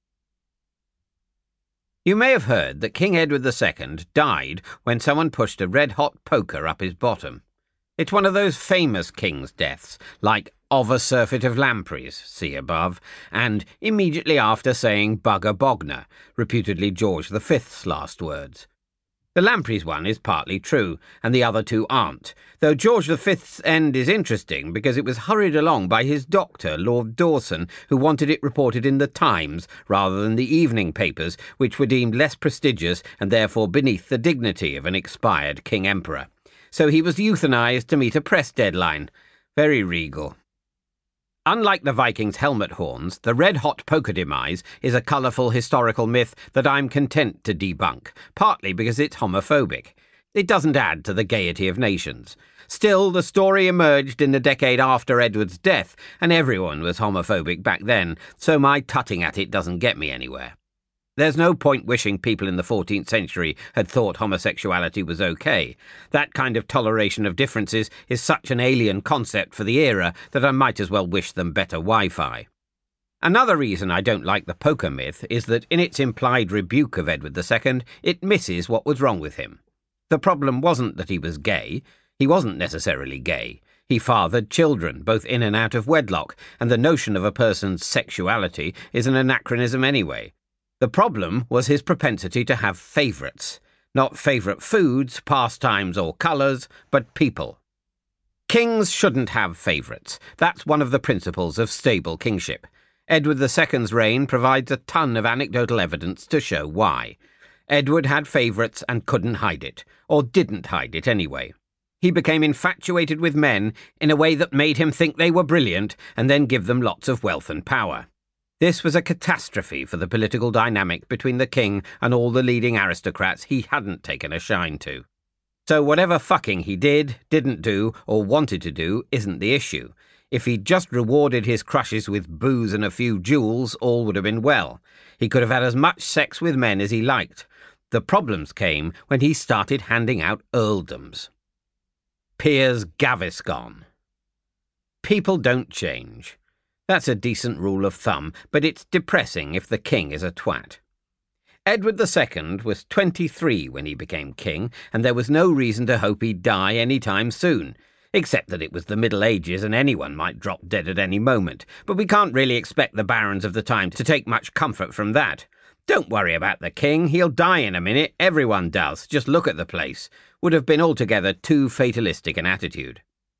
You may have heard that King Edward II died when someone pushed a red-hot poker up his bottom. It's one of those famous king's deaths, like of a surfeit of lampreys, see above, and immediately after saying bugger Bognor, reputedly George V's last words. The lampreys one is partly true, and the other two aren't, though George V's end is interesting because it was hurried along by his doctor, Lord Dawson, who wanted it reported in the Times rather than the evening papers, which were deemed less prestigious and therefore beneath the dignity of an expired king-emperor. So he was euthanized to meet a press deadline. Very regal. Unlike the Vikings' helmet horns, the red-hot poker demise is a colourful historical myth that I'm content to debunk, partly because it's homophobic. It doesn't add to the gaiety of nations. Still, the story emerged in the decade after Edward's death, and everyone was homophobic back then, so my tutting at it doesn't get me anywhere. There's no point wishing people in the 14th century had thought homosexuality was okay. That kind of toleration of differences is such an alien concept for the era that I might as well wish them better Wi-Fi. Another reason I don't like the poker myth is that in its implied rebuke of Edward II, it misses what was wrong with him. The problem wasn't that he was gay. He wasn't necessarily gay. He fathered children, both in and out of wedlock, and the notion of a person's sexuality is an anachronism anyway. The problem was his propensity to have favourites. Not favourite foods, pastimes or colours, but people. Kings shouldn't have favourites. That's one of the principles of stable kingship. Edward II's reign provides a ton of anecdotal evidence to show why. Edward had favourites and couldn't hide it, or didn't hide it anyway. He became infatuated with men in a way that made him think they were brilliant and then give them lots of wealth and power. This was a catastrophe for the political dynamic between the king and all the leading aristocrats he hadn't taken a shine to. So whatever fucking he did, didn't do, or wanted to do isn't the issue. If he'd just rewarded his crushes with booze and a few jewels, all would have been well. He could have had as much sex with men as he liked. The problems came when he started handing out earldoms. Piers Gaveston. People don't change. That's a decent rule of thumb, but it's depressing if the king is a twat. Edward II was 23 when he became king, and there was no reason to hope he'd die any time soon, except that it was the Middle Ages and anyone might drop dead at any moment, but we can't really expect the barons of the time to take much comfort from that. Don't worry about the king, he'll die in a minute, everyone does, just look at the place, would have been altogether too fatalistic an attitude.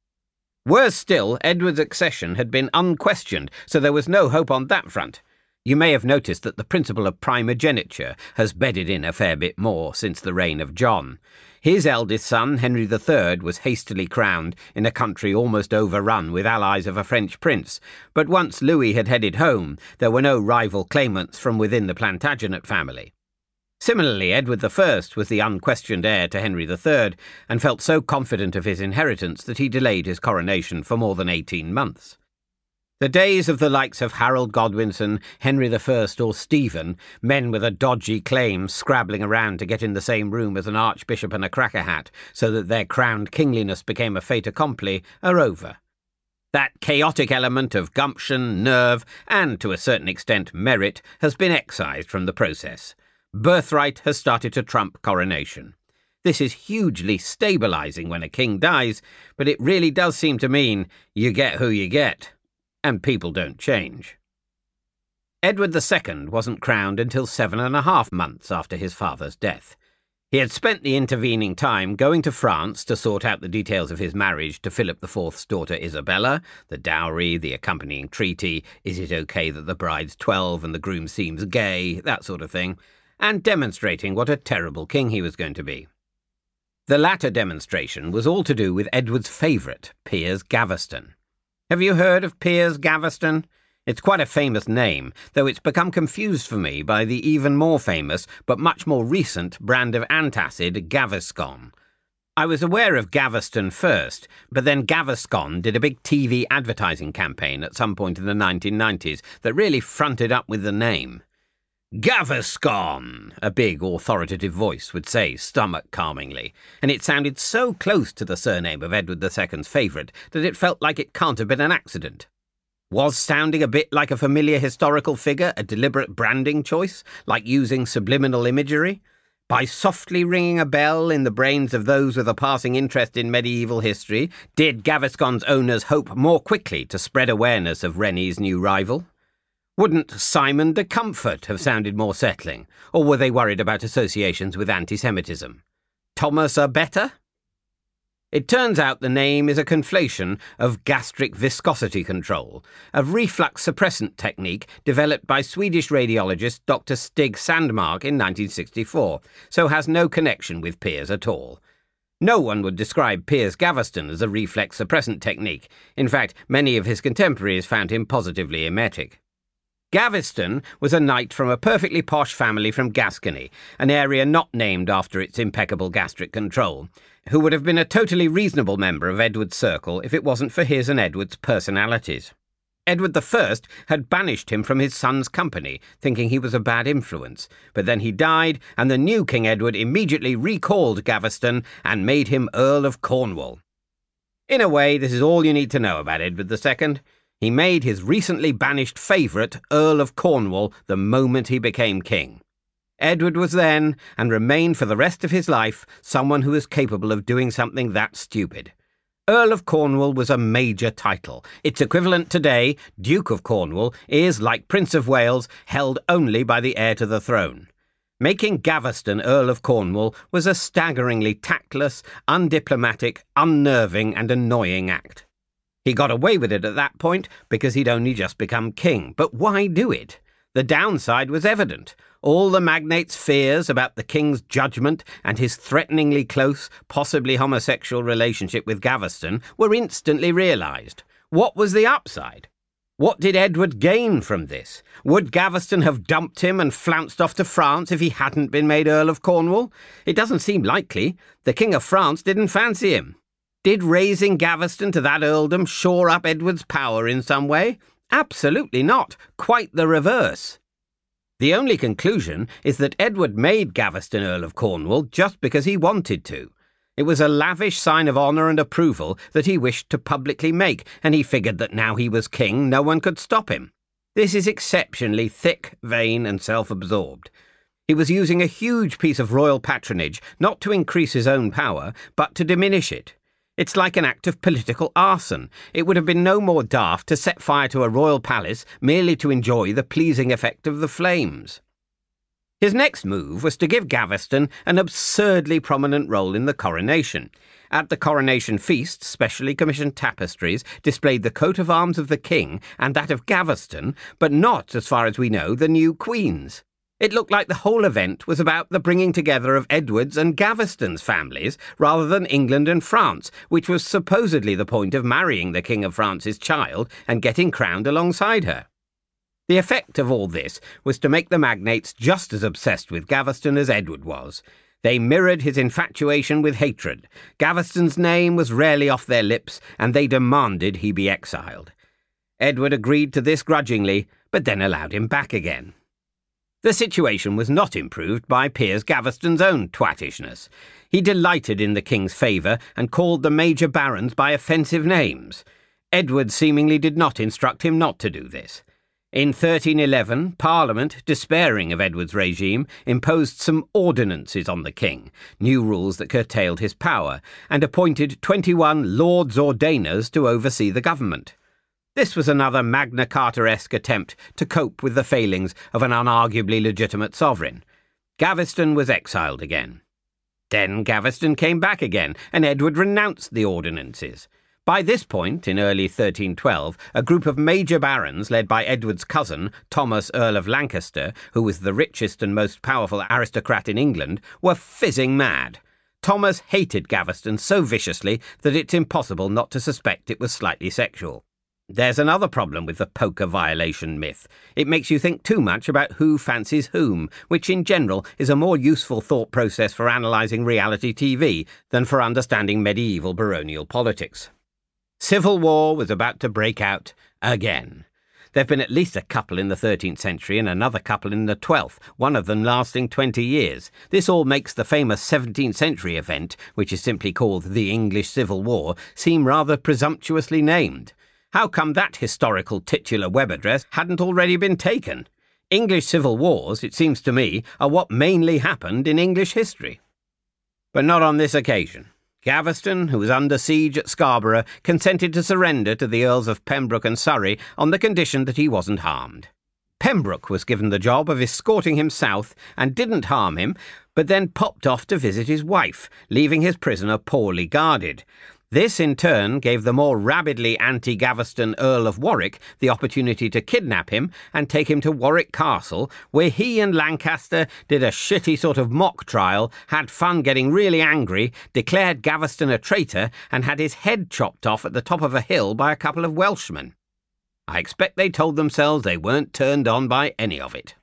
Worse still, Edward's accession had been unquestioned, so there was no hope on that front. You may have noticed that the principle of primogeniture has bedded in a fair bit more since the reign of John. His eldest son, Henry III, was hastily crowned in a country almost overrun with allies of a French prince, but once Louis had headed home, there were no rival claimants from within the Plantagenet family. Similarly, Edward I was the unquestioned heir to Henry III, and felt so confident of his inheritance that he delayed his coronation for more than 18 months. The days of the likes of Harold Godwinson, Henry I, or Stephen, men with a dodgy claim scrabbling around to get in the same room as an archbishop and a cracker hat so that their crowned kingliness became a fait accompli, are over. That chaotic element of gumption, nerve, and to a certain extent merit has been excised from the process. Birthright has started to trump coronation. This is hugely stabilising when a king dies, but it really does seem to mean you get who you get. And people don't change. Edward II wasn't crowned until 7.5 months after his father's death. He had spent the intervening time going to France to sort out the details of his marriage to Philip IV's daughter Isabella, the dowry, the accompanying treaty, is it okay that the bride's 12 and the groom seems gay, that sort of thing, and demonstrating what a terrible king he was going to be. The latter demonstration was all to do with Edward's favourite, Piers Gaveston. Have you heard of Piers Gaveston? It's quite a famous name, though it's become confused for me by the even more famous, but much more recent, brand of antacid, Gaviscon. I was aware of Gaveston first, but then Gaviscon did a big TV advertising campaign at some point in the 1990s that really fronted up with the name. Gaviscon, a big authoritative voice would say stomach-calmingly, and it sounded so close to the surname of Edward II's favourite that it felt like it can't have been an accident. Was sounding a bit like a familiar historical figure a deliberate branding choice, like using subliminal imagery? By softly ringing a bell in the brains of those with a passing interest in medieval history, did Gaviscon's owners hope more quickly to spread awareness of Rennie's new rival? Wouldn't Simon de Comfort have sounded more settling, or were they worried about associations with anti-Semitism? Thomas a Better? It turns out the name is a conflation of gastric viscosity control, a reflux suppressant technique developed by Swedish radiologist Dr. Stig Sandmark in 1964, so has no connection with Piers at all. No one would describe Piers Gaveston as a reflex suppressant technique. In fact, many of his contemporaries found him positively emetic. Gaveston was a knight from a perfectly posh family from Gascony, an area not named after its impeccable gastric control, who would have been a totally reasonable member of Edward's circle if it wasn't for his and Edward's personalities. Edward I had banished him from his son's company, thinking he was a bad influence, but then he died, and the new King Edward immediately recalled Gaveston and made him Earl of Cornwall. In a way, this is all you need to know about Edward II. He made his recently banished favourite, Earl of Cornwall, the moment he became king. Edward was then, and remained for the rest of his life, someone who was capable of doing something that stupid. Earl of Cornwall was a major title. Its equivalent today, Duke of Cornwall, is, like Prince of Wales, held only by the heir to the throne. Making Gaveston Earl of Cornwall was a staggeringly tactless, undiplomatic, unnerving and annoying act. He got away with it at that point because he'd only just become king. But why do it? The downside was evident. All the magnate's fears about the king's judgment and his threateningly close, possibly homosexual relationship with Gaveston were instantly realised. What was the upside? What did Edward gain from this? Would Gaveston have dumped him and flounced off to France if he hadn't been made Earl of Cornwall? It doesn't seem likely. The King of France didn't fancy him. Did raising Gaveston to that earldom shore up Edward's power in some way? Absolutely not. Quite the reverse. The only conclusion is that Edward made Gaveston Earl of Cornwall just because he wanted to. It was a lavish sign of honour and approval that he wished to publicly make, and he figured that now he was king, no one could stop him. This is exceptionally thick, vain, and self-absorbed. He was using a huge piece of royal patronage not to increase his own power, but to diminish it. It's like an act of political arson. It would have been no more daft to set fire to a royal palace merely to enjoy the pleasing effect of the flames. His next move was to give Gaveston an absurdly prominent role in the coronation. At the coronation feast, specially commissioned tapestries displayed the coat of arms of the king and that of Gaveston, but not, as far as we know, the new queen's. It looked like the whole event was about the bringing together of Edward's and Gaveston's families, rather than England and France, which was supposedly the point of marrying the King of France's child and getting crowned alongside her. The effect of all this was to make the magnates just as obsessed with Gaveston as Edward was. They mirrored his infatuation with hatred. Gaveston's name was rarely off their lips, and they demanded he be exiled. Edward agreed to this grudgingly, but then allowed him back again. The situation was not improved by Piers Gaveston's own twattishness. He delighted in the king's favour and called the major barons by offensive names. Edward seemingly did not instruct him not to do this. In 1311, Parliament, despairing of Edward's regime, imposed some ordinances on the king, new rules that curtailed his power, and appointed 21 Lords Ordainers to oversee the government. This was another Magna Carta-esque attempt to cope with the failings of an unarguably legitimate sovereign. Gaveston was exiled again. Then Gaveston came back again, and Edward renounced the ordinances. By this point, in early 1312, a group of major barons led by Edward's cousin, Thomas, Earl of Lancaster, who was the richest and most powerful aristocrat in England, were fizzing mad. Thomas hated Gaveston so viciously that it's impossible not to suspect it was slightly sexual. There's another problem with the poker violation myth. It makes you think too much about who fancies whom, which in general is a more useful thought process for analysing reality TV than for understanding medieval baronial politics. Civil war was about to break out again. There have been at least a couple in the 13th century and another couple in the 12th, one of them lasting 20 years. This all makes the famous 17th century event, which is simply called the English Civil War, seem rather presumptuously named. How come that historical titular web address hadn't already been taken? English civil wars, it seems to me, are what mainly happened in English history. But not on this occasion. Gaveston, who was under siege at Scarborough, consented to surrender to the Earls of Pembroke and Surrey on the condition that he wasn't harmed. Pembroke was given the job of escorting him south and didn't harm him, but then popped off to visit his wife, leaving his prisoner poorly guarded. This, in turn, gave the more rabidly anti-Gaveston Earl of Warwick the opportunity to kidnap him and take him to Warwick Castle, where he and Lancaster did a shitty sort of mock trial, had fun getting really angry, declared Gaveston a traitor, and had his head chopped off at the top of a hill by a couple of Welshmen. I expect they told themselves they weren't turned on by any of it.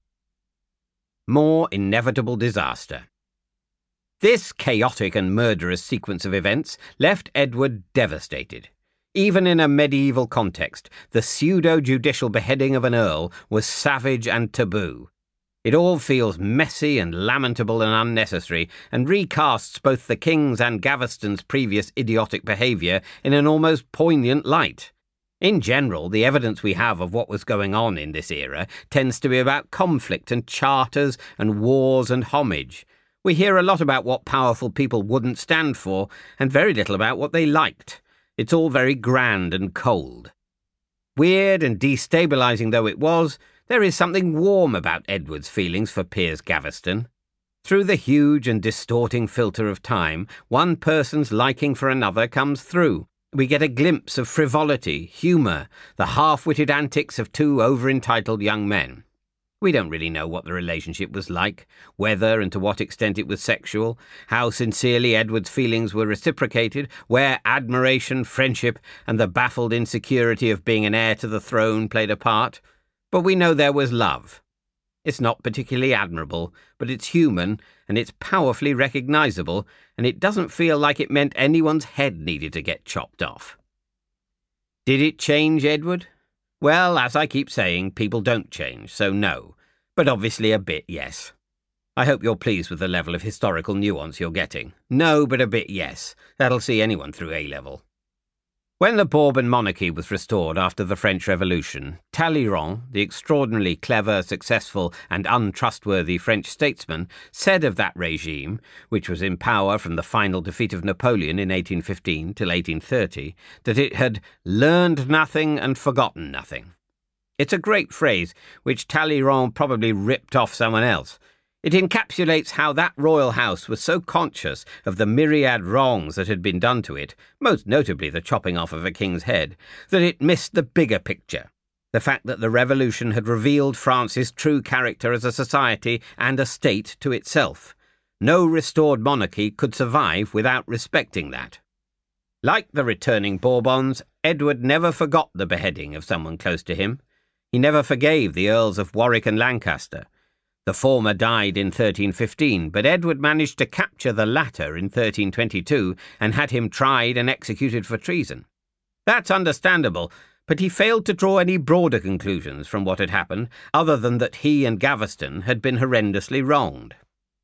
More inevitable disaster. This chaotic and murderous sequence of events left Edward devastated. Even in a medieval context, the pseudo-judicial beheading of an earl was savage and taboo. It all feels messy and lamentable and unnecessary, and recasts both the king's and Gaveston's previous idiotic behaviour in an almost poignant light. In general, the evidence we have of what was going on in this era tends to be about conflict and charters and wars and homage. We hear a lot about what powerful people wouldn't stand for, and very little about what they liked. It's all very grand and cold. Weird and destabilising though it was, there is something warm about Edward's feelings for Piers Gaveston. Through the huge and distorting filter of time, one person's liking for another comes through. We get a glimpse of frivolity, humour, the half-witted antics of two over-entitled young men. We don't really know what the relationship was like, whether and to what extent it was sexual, how sincerely Edward's feelings were reciprocated, where admiration, friendship, and the baffled insecurity of being an heir to the throne played a part. But we know there was love. It's not particularly admirable, but it's human, and it's powerfully recognizable, and it doesn't feel like it meant anyone's head needed to get chopped off. Did it change Edward? Well, as I keep saying, people don't change, so no. But obviously a bit, yes. I hope you're pleased with the level of historical nuance you're getting. No, but a bit, yes. That'll see anyone through A-level. When the Bourbon monarchy was restored after the French Revolution, Talleyrand, the extraordinarily clever, successful, and untrustworthy French statesman, said of that regime, which was in power from the final defeat of Napoleon in 1815 till 1830, that it had learned nothing and forgotten nothing. It's a great phrase, which Talleyrand probably ripped off someone else. It encapsulates how that royal house was so conscious of the myriad wrongs that had been done to it, most notably the chopping off of a king's head, that it missed the bigger picture, the fact that the revolution had revealed France's true character as a society and a state to itself. No restored monarchy could survive without respecting that. Like the returning Bourbons, Edward never forgot the beheading of someone close to him. He never forgave the Earls of Warwick and Lancaster. The former died in 1315, but Edward managed to capture the latter in 1322 and had him tried and executed for treason. That's understandable, but he failed to draw any broader conclusions from what had happened, other than that he and Gaveston had been horrendously wronged.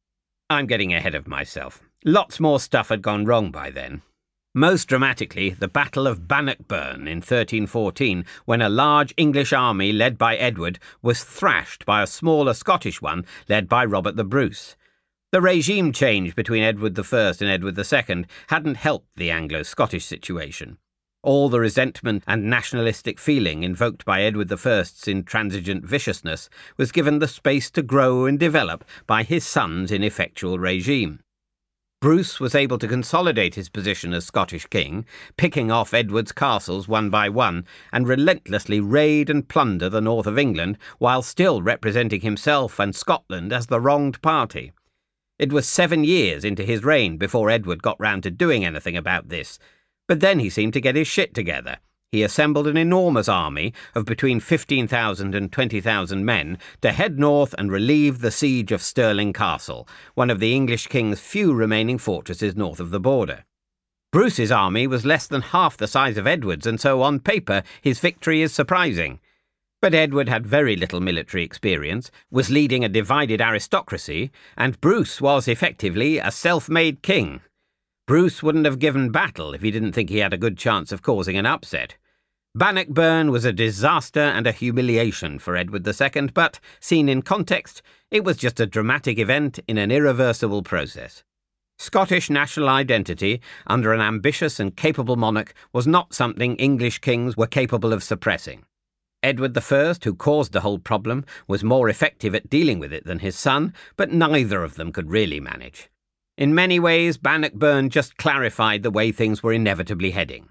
I'm getting ahead of myself. Lots more stuff had gone wrong by then. Most dramatically, the Battle of Bannockburn in 1314, when a large English army led by Edward was thrashed by a smaller Scottish one led by Robert the Bruce. The regime change between Edward I and Edward II hadn't helped the Anglo-Scottish situation. All the resentment and nationalistic feeling invoked by Edward I's intransigent viciousness was given the space to grow and develop by his son's ineffectual regime. Bruce was able to consolidate his position as Scottish king, picking off Edward's castles one by one, and relentlessly raid and plunder the north of England, while still representing himself and Scotland as the wronged party. It was 7 years into his reign before Edward got round to doing anything about this, but then he seemed to get his shit together. He assembled an enormous army of between 15,000 and 20,000 men to head north and relieve the siege of Stirling Castle, one of the English king's few remaining fortresses north of the border. Bruce's army was less than half the size of Edward's, and so on paper his victory is surprising. But Edward had very little military experience, was leading a divided aristocracy, and Bruce was effectively a self-made king. Bruce wouldn't have given battle if he didn't think he had a good chance of causing an upset. Bannockburn was a disaster and a humiliation for Edward II, but, seen in context, it was just a dramatic event in an irreversible process. Scottish national identity under an ambitious and capable monarch was not something English kings were capable of suppressing. Edward I, who caused the whole problem, was more effective at dealing with it than his son, but neither of them could really manage. In many ways, Bannockburn just clarified the way things were inevitably heading.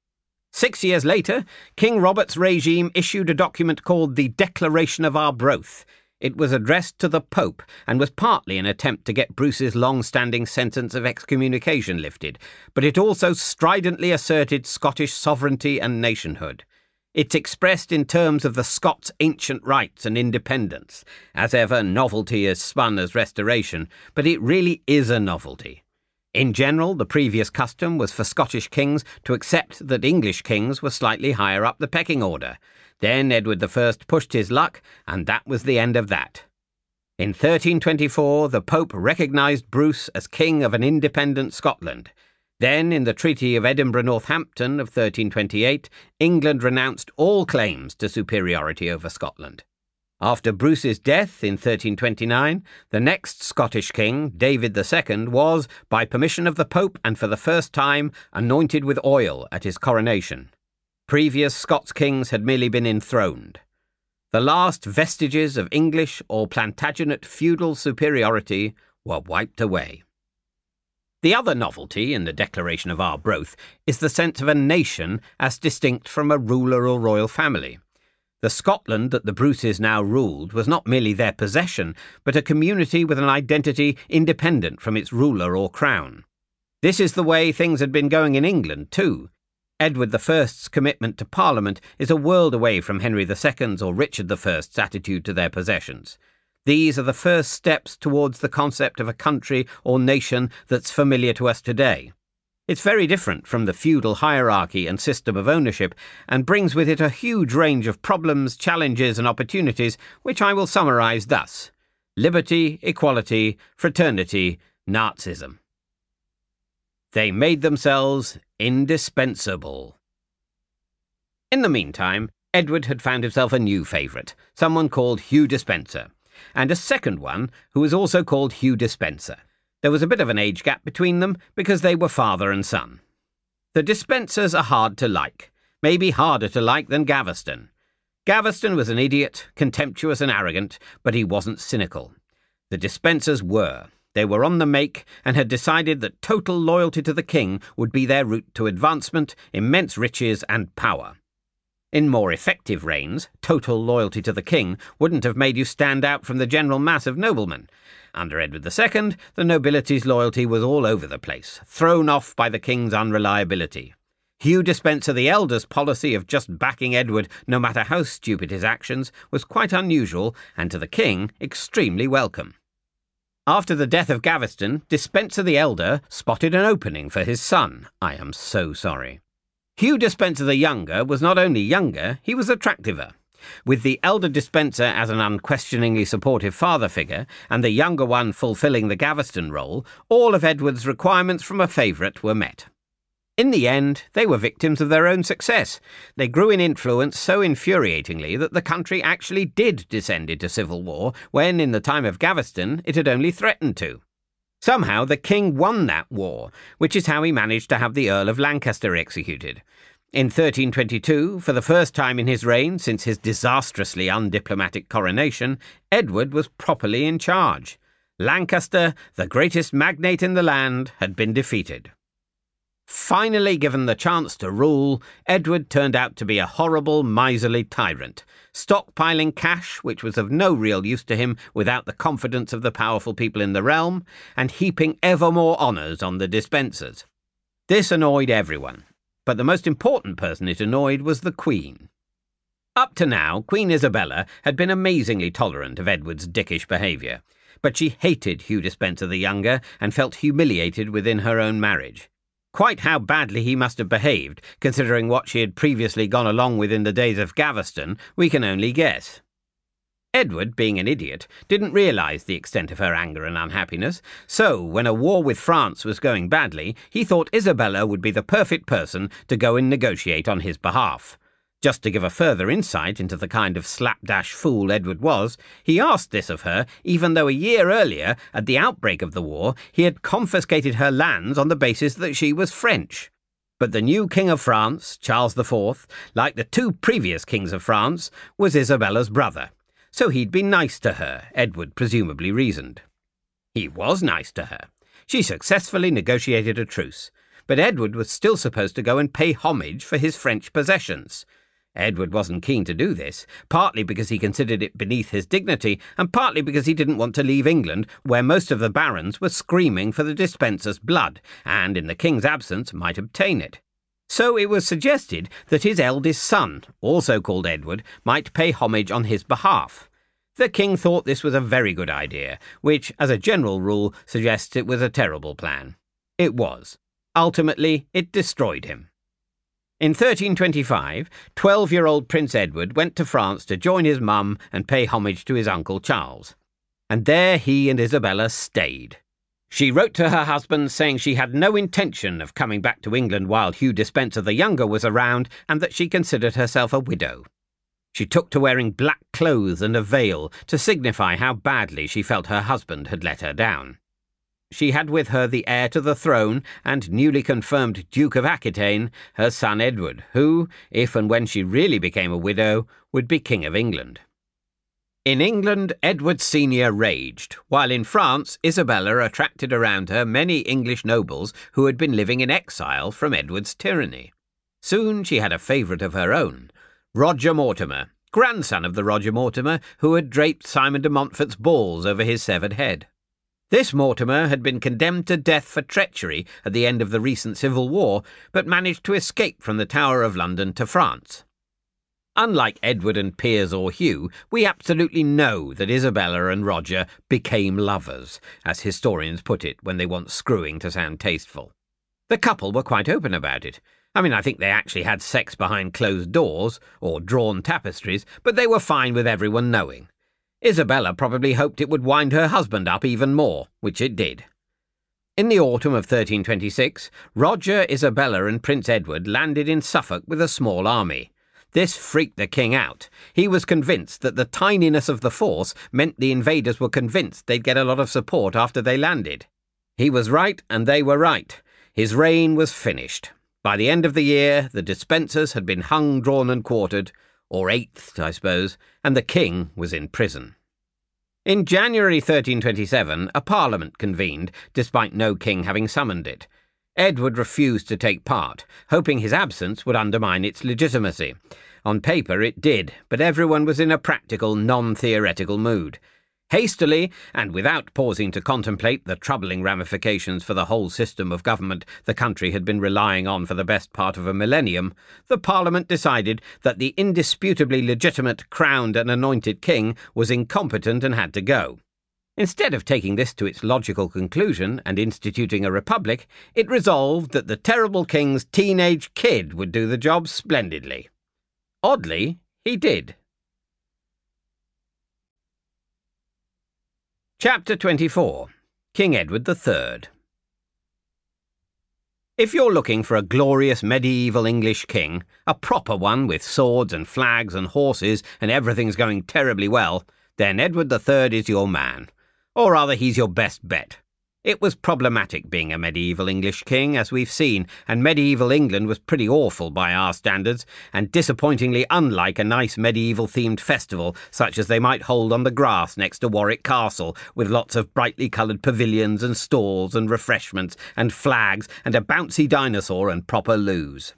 6 years later, King Robert's regime issued a document called the Declaration of Arbroath. It was addressed to the Pope and was partly an attempt to get Bruce's long-standing sentence of excommunication lifted, but it also stridently asserted Scottish sovereignty and nationhood. It's expressed in terms of the Scots' ancient rights and independence. As ever, novelty is spun as restoration, but it really is a novelty. In general, the previous custom was for Scottish kings to accept that English kings were slightly higher up the pecking order. Then Edward I pushed his luck, and that was the end of that. In 1324, the Pope recognised Bruce as king of an independent Scotland. Then, in the Treaty of Edinburgh-Northampton of 1328, England renounced all claims to superiority over Scotland. After Bruce's death in 1329, the next Scottish king, David II, was, by permission of the Pope and for the first time, anointed with oil at his coronation. Previous Scots kings had merely been enthroned. The last vestiges of English or Plantagenet feudal superiority were wiped away. The other novelty in the Declaration of Arbroath is the sense of a nation as distinct from a ruler or royal family. The Scotland that the Bruces now ruled was not merely their possession, but a community with an identity independent from its ruler or crown. This is the way things had been going in England too. Edward I's commitment to Parliament is a world away from Henry II's or Richard I's attitude to their possessions. These are the first steps towards the concept of a country or nation that's familiar to us today. It's very different from the feudal hierarchy and system of ownership, and brings with it a huge range of problems, challenges, and opportunities, which I will summarize thus: liberty, equality, fraternity, Nazism. They made themselves indispensable. In the meantime, Edward had found himself a new favourite, someone called Hugh Despencer, and a second one who was also called Hugh Despencer. There was a bit of an age gap between them because they were father and son. The Despensers are hard to like, maybe harder to like than Gaveston. Gaveston was an idiot, contemptuous and arrogant, but he wasn't cynical. The Despensers were. They were on the make and had decided that total loyalty to the king would be their route to advancement, immense riches and power. In more effective reigns, total loyalty to the king wouldn't have made you stand out from the general mass of noblemen. Under Edward II, the nobility's loyalty was all over the place, thrown off by the king's unreliability. Hugh Despencer the Elder's policy of just backing Edward, no matter how stupid his actions, was quite unusual, and to the king, extremely welcome. After the death of Gaveston, Despencer the Elder spotted an opening for his son. I am so sorry. Hugh Despencer the Younger was not only younger, he was attractiver. With the elder Despencer as an unquestioningly supportive father figure, and the younger one fulfilling the Gaveston role, all of Edward's requirements from a favourite were met. In the end, they were victims of their own success. They grew in influence so infuriatingly that the country actually did descend into civil war, when, in the time of Gaveston, it had only threatened to. Somehow the king won that war, which is how he managed to have the Earl of Lancaster executed. In 1322, for the first time in his reign since his disastrously undiplomatic coronation, Edward was properly in charge. Lancaster, the greatest magnate in the land, had been defeated. Finally given the chance to rule, Edward turned out to be a horrible, miserly tyrant, stockpiling cash which was of no real use to him without the confidence of the powerful people in the realm, and heaping ever more honours on the Despensers. This annoyed everyone, but the most important person it annoyed was the Queen. Up to now, Queen Isabella had been amazingly tolerant of Edward's dickish behaviour, but she hated Hugh Despencer the Younger and felt humiliated within her own marriage. Quite how badly he must have behaved, considering what she had previously gone along with in the days of Gaveston, we can only guess. Edward, being an idiot, didn't realise the extent of her anger and unhappiness, so when a war with France was going badly, he thought Isabella would be the perfect person to go and negotiate on his behalf. Just to give a further insight into the kind of slapdash fool Edward was, he asked this of her, even though a year earlier, at the outbreak of the war, he had confiscated her lands on the basis that she was French. But the new King of France, Charles IV, like the two previous kings of France, was Isabella's brother. So he'd be nice to her, Edward presumably reasoned. He was nice to her. She successfully negotiated a truce, but Edward was still supposed to go and pay homage for his French possessions. Edward wasn't keen to do this, partly because he considered it beneath his dignity, and partly because he didn't want to leave England, where most of the barons were screaming for the Despensers' blood, and in the king's absence might obtain it. So it was suggested that his eldest son, also called Edward, might pay homage on his behalf. The king thought this was a very good idea, which, as a general rule, suggests it was a terrible plan. It was. Ultimately, it destroyed him. In 1325, 12-year-old Prince Edward went to France to join his mum and pay homage to his uncle Charles. And there he and Isabella stayed. She wrote to her husband saying she had no intention of coming back to England while Hugh Despencer the Younger was around, and that she considered herself a widow. She took to wearing black clothes and a veil to signify how badly she felt her husband had let her down. She had with her the heir to the throne and newly confirmed Duke of Aquitaine, her son Edward, who, if and when she really became a widow, would be King of England. In England, Edward Sr. raged, while in France, Isabella attracted around her many English nobles who had been living in exile from Edward's tyranny. Soon she had a favourite of her own, Roger Mortimer, grandson of the Roger Mortimer who had draped Simon de Montfort's balls over his severed head. This Mortimer had been condemned to death for treachery at the end of the recent Civil War, but managed to escape from the Tower of London to France. Unlike Edward and Piers or Hugh, we absolutely know that Isabella and Roger became lovers, as historians put it when they want screwing to sound tasteful. The couple were quite open about it. I think they actually had sex behind closed doors, or drawn tapestries, but they were fine with everyone knowing. Isabella probably hoped it would wind her husband up even more, which it did. In the autumn of 1326, Roger, Isabella and Prince Edward landed in Suffolk with a small army. This freaked the king out. He was convinced that the tininess of the force meant the invaders were convinced they'd get a lot of support after they landed. He was right, and they were right. His reign was finished. By the end of the year, the Despensers had been hung, drawn and quartered, or 8th, I suppose, and the king was in prison. In January 1327, a parliament convened, despite no king having summoned it. Edward refused to take part, hoping his absence would undermine its legitimacy. On paper it did, but everyone was in a practical, non-theoretical mood. Hastily, and without pausing to contemplate the troubling ramifications for the whole system of government the country had been relying on for the best part of a millennium, the Parliament decided that the indisputably legitimate, crowned and anointed king was incompetent and had to go. Instead of taking this to its logical conclusion and instituting a republic, it resolved that the terrible king's teenage kid would do the job splendidly. Oddly, he did. Chapter 24. King Edward III. If you're looking for a glorious medieval English king, a proper one with swords and flags and horses and everything's going terribly well, then Edward III is your man. Or rather, he's your best bet. It was problematic being a medieval English king, as we've seen, and medieval England was pretty awful by our standards, and disappointingly unlike a nice medieval-themed festival such as they might hold on the grass next to Warwick Castle, with lots of brightly coloured pavilions and stalls and refreshments and flags and a bouncy dinosaur and proper loos.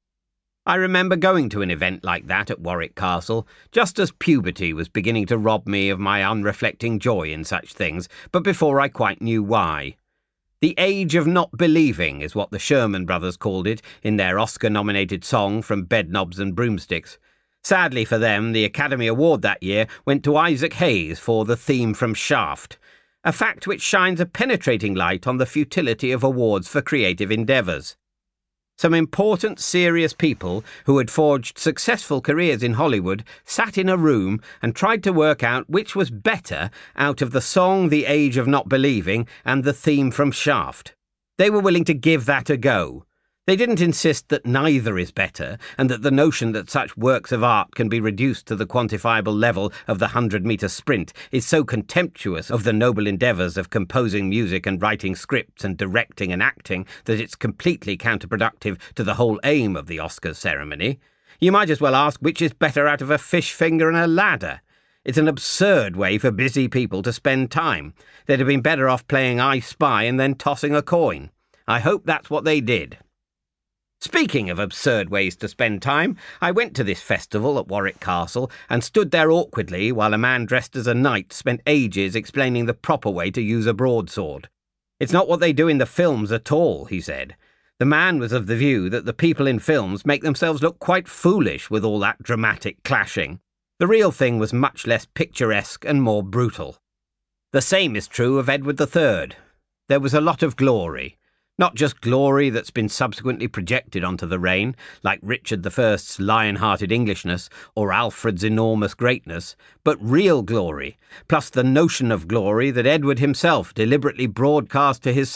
I remember going to an event like that at Warwick Castle, just as puberty was beginning to rob me of my unreflecting joy in such things, but before I quite knew why. The age of not believing is what the Sherman Brothers called it in their Oscar-nominated song From Bedknobs and Broomsticks. Sadly for them, the Academy Award that year went to Isaac Hayes for the theme from Shaft, a fact which shines a penetrating light on the futility of awards for creative endeavours. Some important, serious people who had forged successful careers in Hollywood sat in a room and tried to work out which was better out of the song The Age of Not Believing and the theme from Shaft. They were willing to give that a go. They didn't insist that neither is better, and that the notion that such works of art can be reduced to the quantifiable level of the 100-metre sprint is so contemptuous of the noble endeavours of composing music and writing scripts and directing and acting that it's completely counterproductive to the whole aim of the Oscars ceremony. You might as well ask which is better out of a fish finger and a ladder. It's an absurd way for busy people to spend time. They'd have been better off playing I Spy and then tossing a coin. I hope that's what they did. Speaking of absurd ways to spend time, I went to this festival at Warwick Castle and stood there awkwardly while a man dressed as a knight spent ages explaining the proper way to use a broadsword. It's not what they do in the films at all, he said. The man was of the view that the people in films make themselves look quite foolish with all that dramatic clashing. The real thing was much less picturesque and more brutal. The same is true of Edward III. There was a lot of glory. Not just glory that's been subsequently projected onto the reign, like Richard I's lion-hearted Englishness or Alfred's enormous greatness, but real glory, plus the notion of glory that Edward himself deliberately broadcast to his